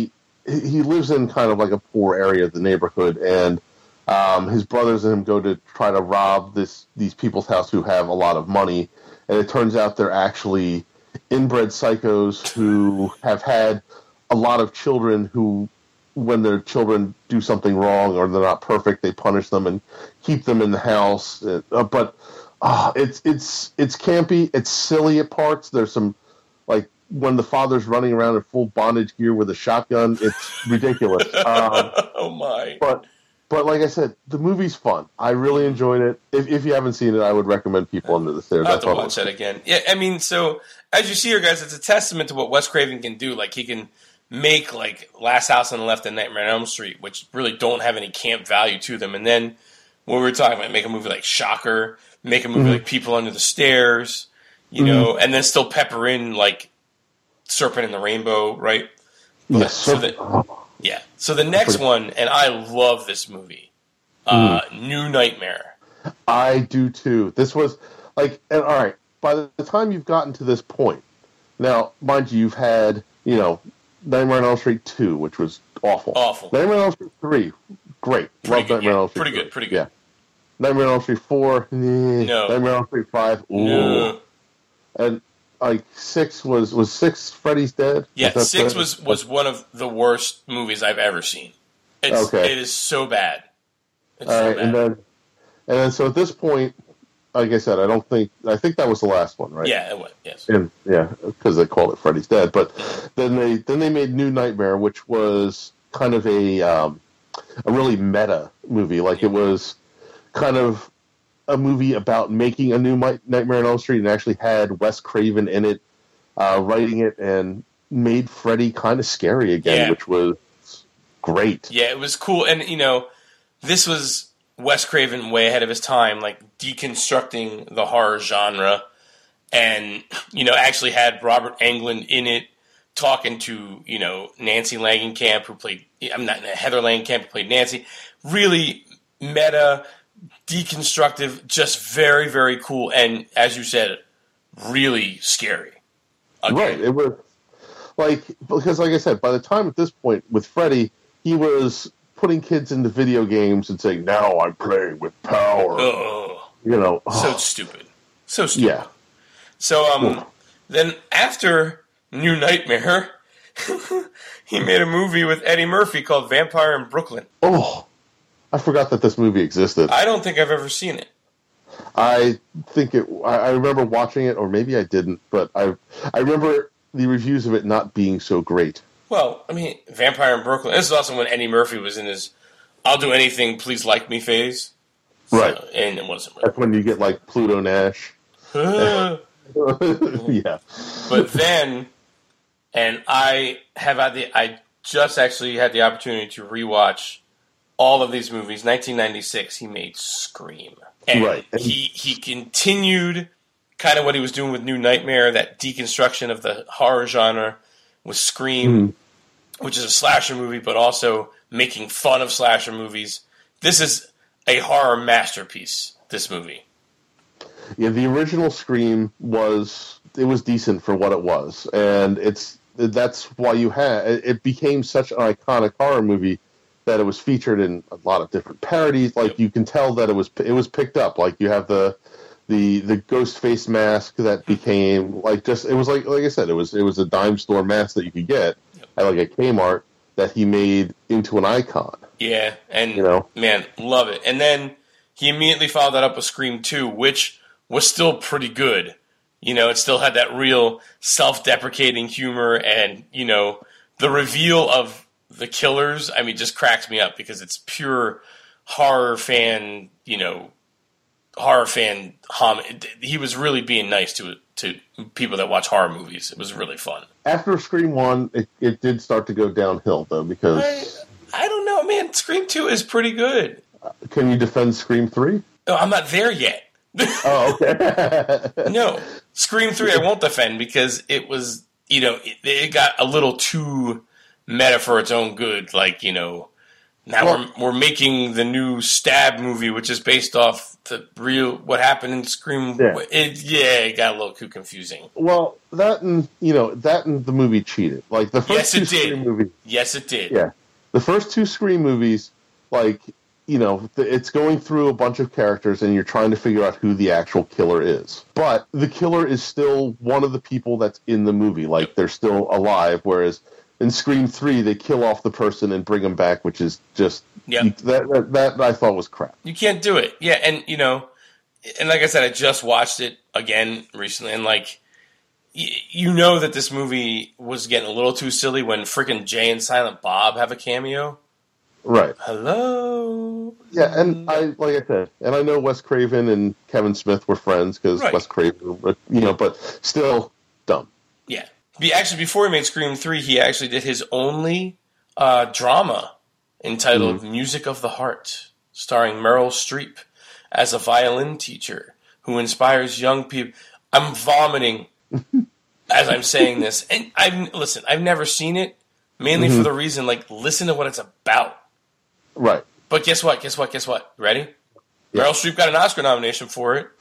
he he lives in kind of like a poor area of the neighborhood, and um, his brothers and him go to try to rob this these people's house who have a lot of money, and it turns out they're actually inbred psychos who have had a lot of children who, when their children do something wrong or they're not perfect, they punish them and keep them in the house. Uh, but uh, it's it's it's campy. It's silly at parts. There's some, like, when the father's running around in full bondage gear with a shotgun. It's ridiculous. Um, oh my! But but like I said, the movie's fun. I really enjoyed it. If if you haven't seen it, I would recommend people into this there. I have to watch that again. Yeah, I mean, so as you see here, guys, it's a testament to what Wes Craven can do. Like, he can make, like, Last House on the Left and Nightmare on Elm Street, which really don't have any camp value to them. And then what we were talking about, make a movie like Shocker, make a movie mm-hmm. like People Under the Stairs, you mm-hmm. know, and then still pepper in, like, Serpent and the Rainbow, right? But, yes. So the, yeah. So the next one, and I love this movie, uh, mm. New Nightmare. I do too. This was, like, and all right, by the time you've gotten to this point, now, mind you, you've had, you know, Nightmare on Elm Street two, which was awful. Awful. Nightmare on Elm Street three, great. Pretty Love good, Nightmare yeah. on Elm Street Pretty three. good, pretty good. Yeah. Nightmare on Elm Street four, eh. No. Nightmare on Elm Street five, ooh. No. And, like, six was, was six Freddy's Dead? Yeah, was six was, was one of the worst movies I've ever seen. It's, okay. It is so bad. It's All so right, bad. and then, and then, so at this point, like I said, I don't think, I think that was the last one, right? Yeah, it was, yes. And, yeah, because they called it Freddy's Dead. But then they then they made New Nightmare, which was kind of a um, a really meta movie. Like, it was kind of a movie about making a new Nightmare on Elm Street, and actually had Wes Craven in it, uh, writing it, and made Freddy kind of scary again, yeah. which was great. Yeah, it was cool. And, you know, this was Wes Craven way ahead of his time, like, deconstructing the horror genre, and, you know, actually had Robert Englund in it, talking to, you know, Nancy Langenkamp, who played, I'm not, Heather Langenkamp, who played Nancy. Really meta, deconstructive, just very, very cool, and, as you said, really scary. Again. Right. It was, like, because, like I said, by the time at this point with Freddy, he was putting kids into video games and saying, now I'm playing with power. Ugh. You know. So oh. stupid. So stupid. Yeah. So, um, yeah. then after New Nightmare, he made a movie with Eddie Murphy called Vampire in Brooklyn. Oh, I forgot that this movie existed. I don't think I've ever seen it. I think it, I, I remember watching it, or maybe I didn't, but I, I remember the reviews of it not being so great. Well, I mean, Vampire in Brooklyn. This is also when Eddie Murphy was in his "I'll do anything, please like me" phase. So, right, and it wasn't. Really. That's when you get like Pluto Nash. Yeah, but then, and I have had the I just actually had the opportunity to rewatch all of these movies. nineteen ninety-six, he made Scream, and right. he he continued kind of what he was doing with New Nightmare, that deconstruction of the horror genre with Scream. Mm. Which is a slasher movie, but also making fun of slasher movies. This is a horror masterpiece, this movie. Yeah, the original Scream was, it was decent for what it was. And it's that's why you had, it became such an iconic horror movie that it was featured in a lot of different parodies. Like, yep. You can tell that it was it was picked up. Like, you have the the the ghost face mask that became, like, just, it was like, like I said, it was it was a dime store mask that you could get at like a Kmart that he made into an icon. Yeah, and, you know? Man, love it. And then he immediately followed that up with Scream two, which was still pretty good. You know, it still had that real self-deprecating humor, and, you know, the reveal of the killers, I mean, just cracks me up because it's pure horror fan, you know, horror fan homage. He was really being nice to to people that watch horror movies. It was really fun. After Scream one, it, it did start to go downhill, though, because... I, I don't know, man. Scream two is pretty good. Can you defend Scream three? No, I'm not there yet. Oh, okay. No, Scream three I won't defend because it was, you know, it, it got a little too meta for its own good. Like, you know, now well, we're we're making the new Stab movie, which is based off the real what happened in Scream. Yeah. It, yeah, it got a little too confusing. Well, that and you know that and the movie cheated. Like the first Yes, two it did. Scream movies. Yes, it did. Yeah, the first two Scream movies, like you know, it's going through a bunch of characters and you're trying to figure out who the actual killer is. But the killer is still one of the people that's in the movie. Like they're still alive. Whereas in Scream three, they kill off the person and bring him back, which is just Yep. that, that that I thought was crap. You can't do it. Yeah, and you know, and like I said, I just watched it again recently, and like, y- you know that this movie was getting a little too silly when freaking Jay and Silent Bob have a cameo. Right. Hello. Yeah, and I like I said, and I know Wes Craven and Kevin Smith were friends because Right. Wes Craven, you know, but still dumb. Yeah. Be, actually, before he made Scream three, he actually did his only uh, drama entitled Mm-hmm. Music of the Heart, starring Meryl Streep as a violin teacher who inspires young people. I'm vomiting as I'm saying this. And I've listen, I've never seen it, mainly Mm-hmm. for the reason, like, listen to what it's about. Right. But guess what? Guess what? Guess what? Ready? Yeah. Meryl Streep got an Oscar nomination for it.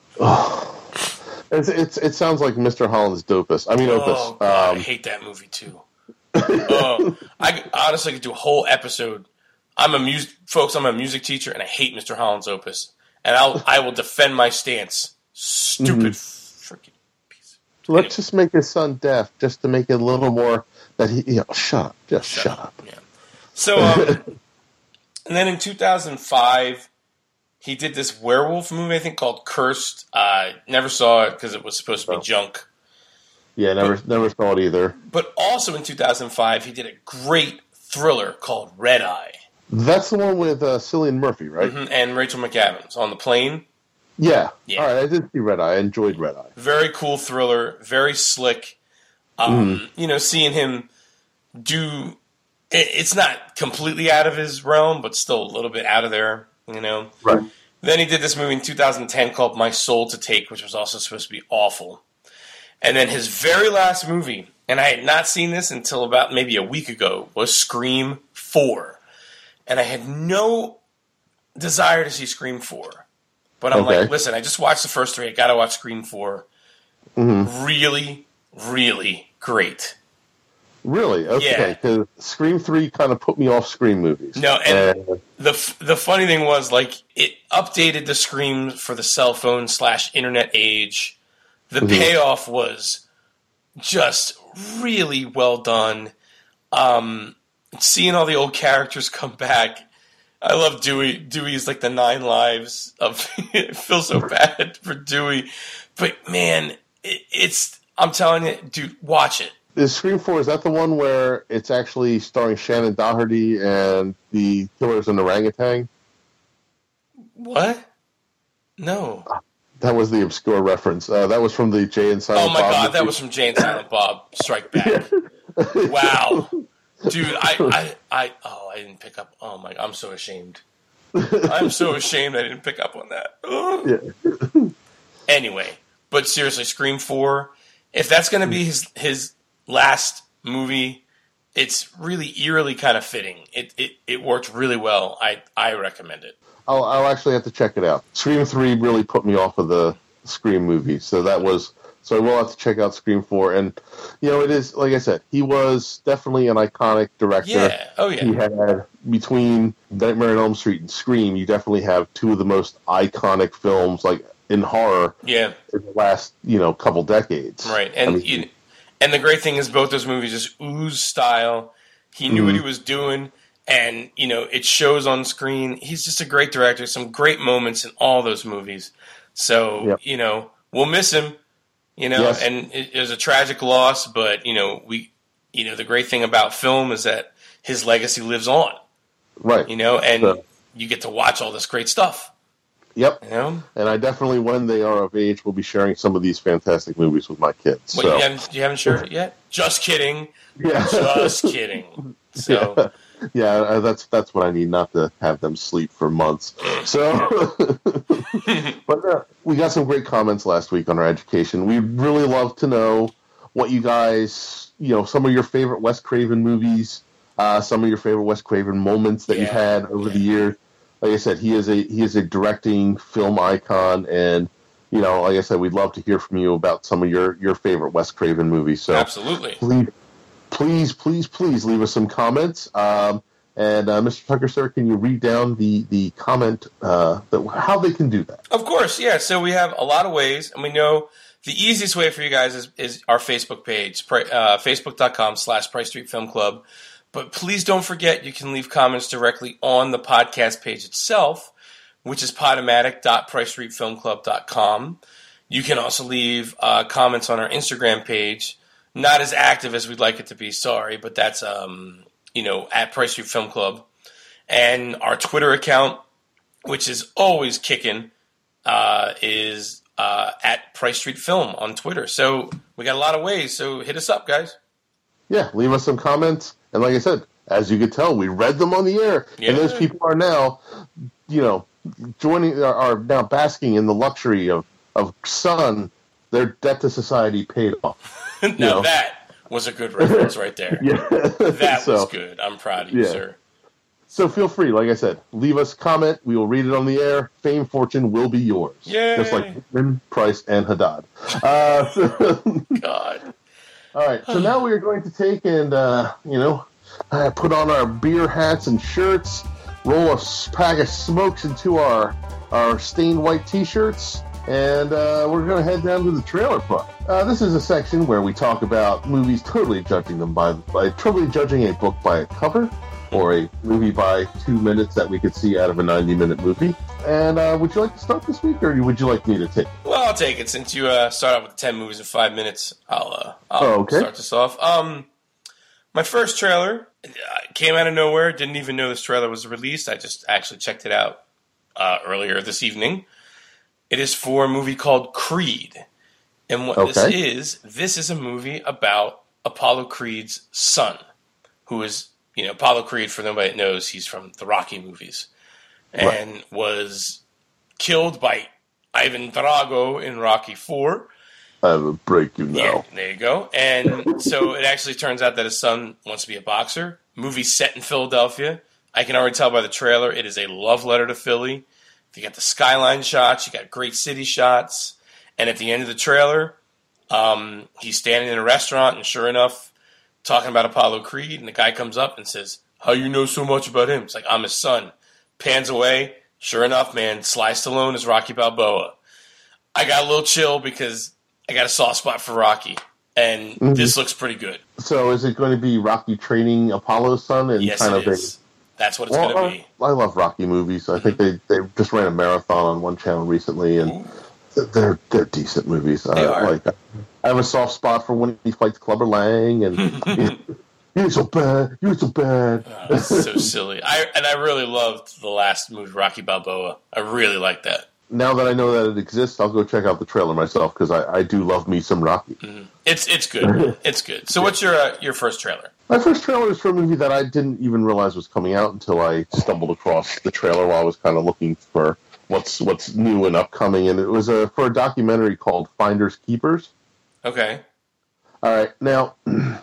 It's, it's it sounds like Mister Holland's Dopus. I mean Oh, Opus. God, Um, I hate that movie too. oh, I honestly could do a whole episode. I'm a music, folks. I'm a music teacher, and I hate Mister Holland's Opus, and I'll I will defend my stance. Stupid Mm-hmm. freaking piece. let's Anyway. just make his son deaf, just to make it a little more that he. You know, shut up, just shut, up. Yeah. So, um, and then in two thousand five, he did this werewolf movie, I think, called Cursed. Uh, never saw it because it was supposed to be Oh. junk. Yeah, never never saw it either. But also in two thousand five, he did a great thriller called Red Eye. That's the one with uh, Cillian Murphy, right? Mhm, and Rachel McAdams on the plane. Yeah. Yeah. All right, I did see Red Eye. I enjoyed Red Eye. Very cool thriller, very slick. Um, You know, seeing him do it, it's not completely out of his realm, but still a little bit out of there. You know. Right. Then he did this movie in two thousand ten called My Soul to Take, which was also supposed to be awful. And then his very last movie, and I had not seen this until about maybe a week ago, was Scream four. And I had no desire to see Scream four. But I'm Okay. like, listen, I just watched the first three. I got to watch Scream four. Mm-hmm. Really, really great. Really? Okay. Yeah. Because Scream three kind of put me off Scream movies. No, and Uh, the f- the funny thing was, like, it updated the Scream for the cell phone slash internet age. The Mhm. payoff was just really well done. Um, seeing all the old characters come back. I love Dewey. Dewey is like the nine lives of. I feel so bad for Dewey, but man, it, it's. I'm telling you, dude, watch it. is Scream four, is that the one where it's actually starring Shannon Doherty and the killer's an orangutan? What? No. That was the obscure reference. Uh, that was from the Jay and Silent Oh my Bob god, movie. that was from Jay and Silent Bob Strike Back. Wow. Dude, I, I, I, oh, I didn't pick up. Oh my, I'm so ashamed. I'm so ashamed I didn't pick up on that. Ugh. Yeah. Anyway, but seriously, Scream four, if that's going to be his his last movie, it's really eerily kind of fitting. It it, it worked really well. I, I recommend it. I'll, I'll actually have to check it out. Scream three really put me off of the Scream movies, so that was so I will have to check out Scream four. And you know, it is like I said, he was definitely an iconic director. Yeah. Oh He yeah. had between Nightmare on Elm Street and Scream, you definitely have two of the most iconic films, like in horror, Yeah. in the last you know couple decades. Right, and I mean, you, and the great thing is both those movies just ooze style. He knew what he was doing, and you know it shows on screen. He's just a great director. Some great moments in all those movies. So Yep. you know we'll miss him. You know, Yes. and it, it was a tragic loss, but you know we, you know the great thing about film is that his legacy lives on. right. You know, and So- you get to watch all this great stuff. Yep. You know, And I definitely, when they are of age, will be sharing some of these fantastic movies with my kids. what, so. you haven't you haven't shared it yet? Just kidding. Yeah. Just kidding. So. Yeah. Yeah, uh, that's that's what I need, not to have them sleep for months. So, but uh, we got some great comments last week on our education. We'd really love to know what you guys, you know, some of your favorite Wes Craven movies, uh, some of your favorite Wes Craven moments that you've Yeah. had over the years. like I said, he is a he is a directing film icon, and you know, like I said, we'd love to hear from you about some of your, your favorite Wes Craven movies. So absolutely, please, please, please, please leave us some comments. Um, and uh, Mister Tucker, sir, can you read down the the comment uh, that how they can do that? Of course, yeah. So we have a lot of ways, and we know the easiest way for you guys is, is our Facebook page, uh, facebook.com slash Price Street Film Club. But please don't forget you can leave comments directly on the podcast page itself, which is podomatic dot price street film club dot com. You can also leave uh, comments on our Instagram page. Not as active as we'd like it to be, sorry, but that's um, you know at Price Street Film Club. And our Twitter account, which is always kicking, uh, is uh, at Price Street Film on Twitter. So we got a lot of ways, so hit us up, guys. Yeah, leave us some comments. And like I said, as you could tell, we read them on the air. Yeah. And those people are now, you know, joining, are, are now basking in the luxury of, of Sun, their debt to society paid off. Now know? That was a good reference right there. Yeah. That so, was good. I'm proud of you, yeah. sir. So feel free, like I said, leave us a comment. We will read it on the air. Fame, fortune will be yours. Yay. Just like Whitman, Price, and Haddad. Uh, so, God. All right, so now we are going to take and, uh, you know, uh, put on our beer hats and shirts, roll a pack of smokes into our, our stained white T-shirts, and uh, we're going to head down to the trailer park. Uh, this is a section where we talk about movies totally judging them by, by totally judging a book by a cover, or a movie by two minutes that we could see out of a ninety-minute movie. And uh, would you like to start this week, or would you like me to take it? Well, I'll take it. Since you uh, start out with ten movies in five minutes, I'll, uh, I'll oh, okay. start this off. Um, my first trailer came out of nowhere. Didn't even know this trailer was released. I just actually checked it out uh, earlier this evening. It is for a movie called Creed. And what okay. this is, this is a movie about Apollo Creed's son, who is... You know, Apollo Creed, for nobody that knows, he's from the Rocky movies. And right. was killed by Ivan Drago in Rocky four. I will break you now. Yeah, there you go. And so it actually turns out that his son wants to be a boxer. Movie set in Philadelphia. I can already tell by the trailer, it is a love letter to Philly. You got the skyline shots, you got great city shots. And at the end of the trailer, um, he's standing in a restaurant, and sure enough, talking about Apollo Creed, and the guy comes up and says, "How you know so much about him?" It's like, "I'm his son." Pans away. Sure enough, man, Sly Stallone is Rocky Balboa. I got a little chill because I got a soft spot for Rocky, and mm-hmm. this looks pretty good. So is it going to be Rocky training Apollo's son? And yes, kind it of is. A, That's what it's well, going to be. I, I love Rocky movies. I mm-hmm. think they, they just ran a marathon on one channel recently, and Ooh. they're they're decent movies. They I, are. Like, I have a soft spot for when he fights Clubber Lang, and you're so bad, you're so bad. Oh, that's so silly. I and I really loved the last movie, Rocky Balboa. I really liked that. Now that I know that it exists, I'll go check out the trailer myself because I, I do love me some Rocky. Mm-hmm. It's it's good. It's good. So, what's your uh, your first trailer? My first trailer is for a movie that I didn't even realize was coming out until I stumbled across the trailer while I was kind of looking for what's what's new and upcoming, and it was a for a documentary called Finders Keepers. Okay. All right. Now,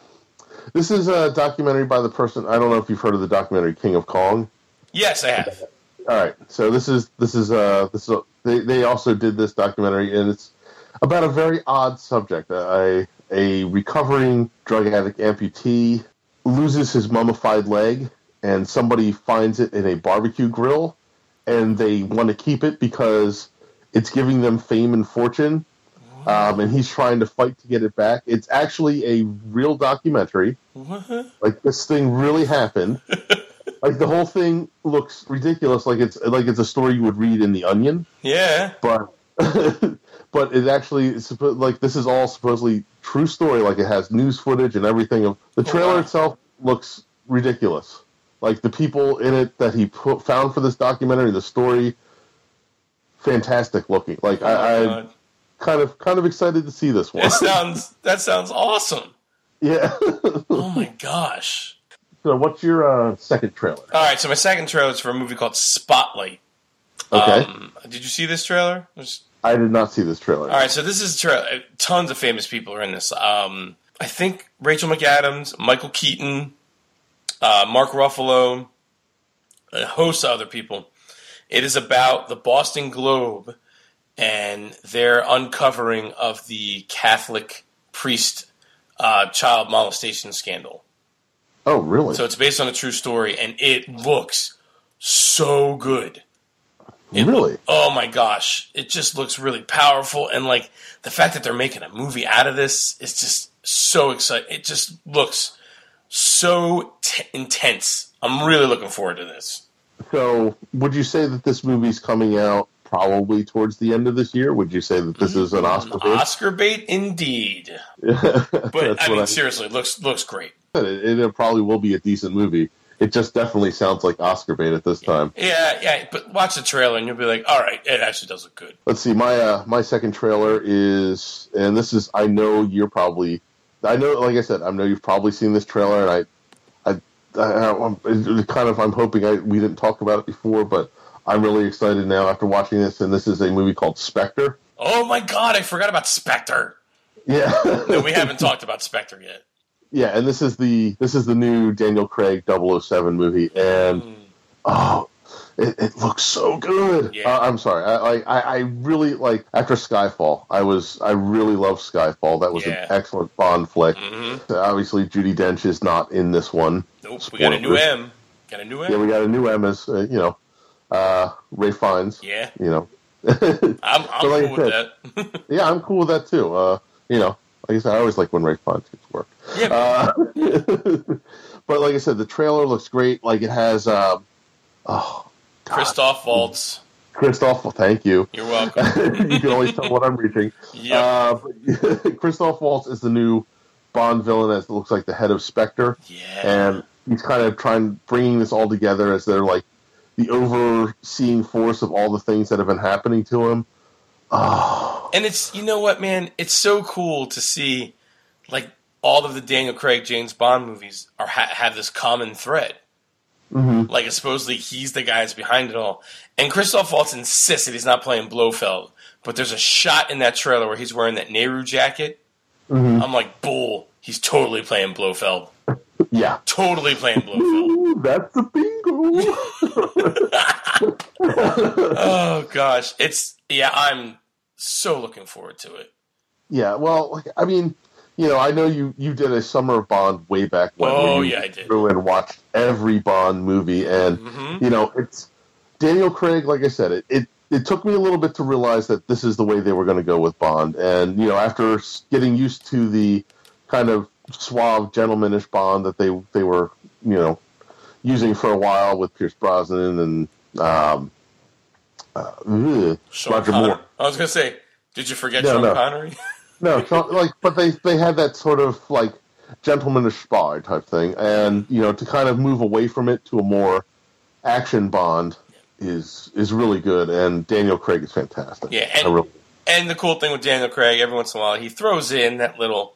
this is a documentary by the person. I don't know if you've heard of the documentary King of Kong. Yes, I have. All right. So this is this is uh this is a, they they also did this documentary, and it's about a very odd subject. A a recovering drug addict amputee loses his mummified leg, and somebody finds it in a barbecue grill, and they want to keep it because it's giving them fame and fortune. Um, and he's trying to fight to get it back. It's actually a real documentary. What? Like, this thing really happened. Like, the whole thing looks ridiculous. Like it's like it's a story you would read in The Onion. Yeah. But but it actually is suppo- like this is all supposedly true story. Like, it has news footage and everything. The trailer oh, wow. itself looks ridiculous. Like, the people in it that he put, found for this documentary, the story, fantastic looking. Like, oh, I. I Kind of, kind of excited to see this one. That sounds, that sounds awesome. Yeah. Oh my gosh. So, what's your uh, second trailer? All right, so my second trailer is for a movie called Spotlight. Okay. Um, did you see this trailer? There's... I did not see this trailer. All right, so this is a trailer. Tons of famous people are in this. Um, I think Rachel McAdams, Michael Keaton, uh, Mark Ruffalo, a host of other people. It is about the Boston Globe and their uncovering of the Catholic priest uh, child molestation scandal. Oh, really? So it's based on a true story, and it looks so good. It really? Look, oh my gosh. It just looks really powerful. And like the fact that they're making a movie out of this is just so exciting. It just looks so t- intense. I'm really looking forward to this. So would you say that this movie's coming out probably towards the end of this year? Would you say that this is an Oscar bait? Oscar bait indeed. But I mean, I, seriously, it looks, looks great. It, it probably will be a decent movie. It just definitely sounds like Oscar bait at this time. Yeah, yeah, but watch the trailer and you'll be like, all right, it actually does look good. Let's see, my uh, my second trailer is, and this is, I know you're probably, I know, like I said, I know you've probably seen this trailer, and I, I, I I'm kind of, I'm hoping I, we didn't talk about it before, but I'm really excited now after watching this, and this is a movie called Spectre. Oh my god, I forgot about Spectre. Yeah. No, we haven't talked about Spectre yet. Yeah, and this is the this is the new Daniel Craig double oh seven movie, and mm. oh, it, it looks so good. Yeah. Uh, I'm sorry, I, I I really like after Skyfall. I was I really love Skyfall. That was yeah. an excellent Bond flick. Mm-hmm. Obviously, Judi Dench is not in this one. Nope, Spoiler. We got a new M. Got a new M. Yeah, we got a new M as uh, you know, uh, Ray Fiennes. Yeah, you know, I'm, I'm like cool with said, that. Yeah, I'm cool with that too. Uh, you know. Like I said, I always like when Ray Fiennes gets work. Yeah. Uh, but like I said, the trailer looks great. Like it has, um, oh, God. Christoph Waltz. Christoph, well, thank you. You're welcome. You can always tell what I'm reaching. Yep. Uh, Christoph Waltz is the new Bond villain, as it looks like the head of Spectre. Yeah. And he's kind of trying, bringing this all together as they're like the overseeing force of all the things that have been happening to him. Oh. And it's, you know what, man? It's so cool to see, like, all of the Daniel Craig James Bond movies are ha- have this common thread. Mm-hmm. Like, supposedly he's the guy that's behind it all. And Christoph Waltz insists that he's not playing Blofeld, but there's a shot in that trailer where he's wearing that Nehru jacket. Mm-hmm. I'm like, bull, he's totally playing Blofeld. Yeah. Totally playing Blofeld. Ooh, that's a bingo. Oh, gosh. It's, yeah, I'm so looking forward to it. Yeah, well, like, I mean, you know, I know you, you did a Summer of Bond way back when. Oh, when you yeah, I did. Through and watched every Bond movie, and, mm-hmm. you know, it's Daniel Craig, like I said, it, it, it took me a little bit to realize that this is the way they were going to go with Bond. And, you know, after getting used to the kind of suave, gentlemanish Bond that they, they were, you know, using for a while with Pierce Brosnan and um, uh, ugh, Roger Connery. Moore. I was going to say, did you forget no, Sean no. Connery? No, Sean, like, but they, they had that sort of, like, gentlemanish spy type thing. And, you know, to kind of move away from it to a more action Bond is is really good. And Daniel Craig is fantastic. Yeah, and, really... and the cool thing with Daniel Craig, every once in a while, he throws in that little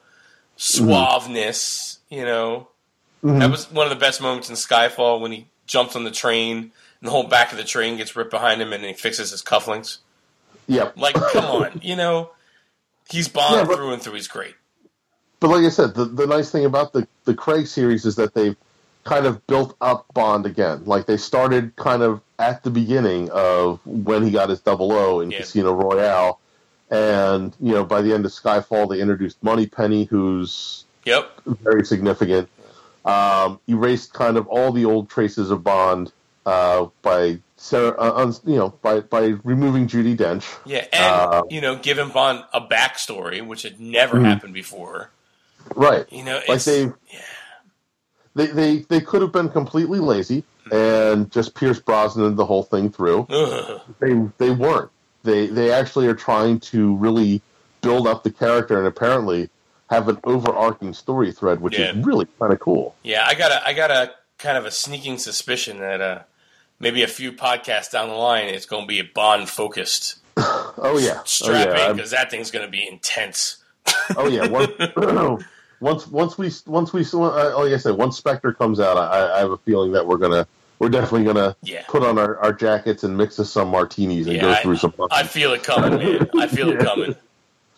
suaveness, mm-hmm. you know. Mm-hmm. That was one of the best moments in Skyfall when he jumps on the train and the whole back of the train gets ripped behind him and he fixes his cufflinks. Yep. Like, come on, you know, he's Bond yeah, but, through and through. He's great. But like I said, the, the nice thing about the, the Craig series is that they've kind of built up Bond again. Like, they started kind of at the beginning of when he got his double O in yeah. Casino Royale. And, you know, by the end of Skyfall, they introduced Moneypenny, who's yep. very significant. Um, erased kind of all the old traces of Bond uh, by Sarah, uh, you know, by, by removing Judi Dench. Yeah, and uh, you know, giving Bond a backstory, which had never mm-hmm. happened before. Right. You know, like they, yeah. they, they, they could have been completely lazy mm-hmm. and just Pierce Brosnan the whole thing through. Ugh. They, they weren't. They, they actually are trying to really build up the character, and apparently have an overarching story thread, which yeah. is really kind of cool. Yeah, I got a, I got a kind of a sneaking suspicion that uh, maybe a few podcasts down the line, it's going to be a Bond focused. Oh yeah, strapping because oh, yeah. that thing's going to be intense. Oh yeah, once once once we once we like I said, once Spectre comes out, I, I have a feeling that we're gonna we're definitely gonna yeah. put on our, our jackets and mix us some martinis and yeah, go I, through some. I feel it coming, man. I feel yeah. it coming.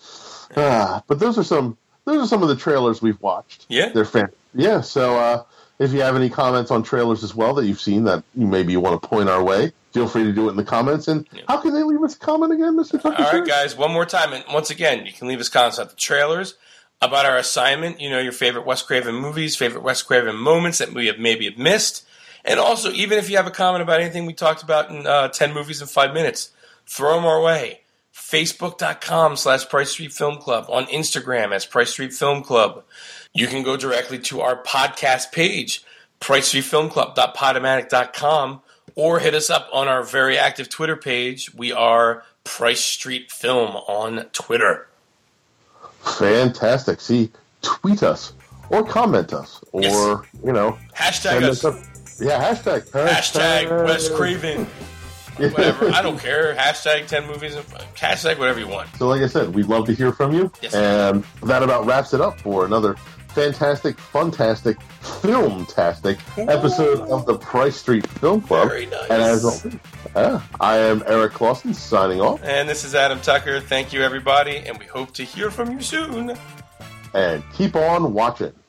Ah, but those are some. Those are some of the trailers we've watched. Yeah, they're fan. Yeah, so uh, If you have any comments on trailers as well that you've seen that you maybe want to point our way, feel free to do it in the comments. And yeah. How can they leave us a comment again, Mister Tucker? All right, guys, one more time. And once again, you can leave us comments about the trailers, about our assignment, you know, your favorite Wes Craven movies, favorite Wes Craven moments that we have maybe have missed. And also, even if you have a comment about anything we talked about in uh, ten movies in five minutes, throw them our way. Facebook.com slash Price Street Film Club. On Instagram as Price Street Film Club. You can go directly to our podcast page, price street film club dot podomatic dot com, or hit us up on our very active Twitter page. We are Price Street Film on Twitter. Fantastic. See, tweet us or comment us or, yes. you know. Hashtag us. us yeah, hashtag. Hashtag, hashtag Wes Craven. Whatever. I don't care. Hashtag ten movies. Hashtag whatever you want. So like I said, we'd love to hear from you. Yes, and that about wraps it up for another fantastic, funtastic, film-tastic episode of the Price Street Film Club. Very nice. And as always, uh, I am Eric Clausen signing off. And this is Adam Tucker. Thank you, everybody, and we hope to hear from you soon. And keep on watching.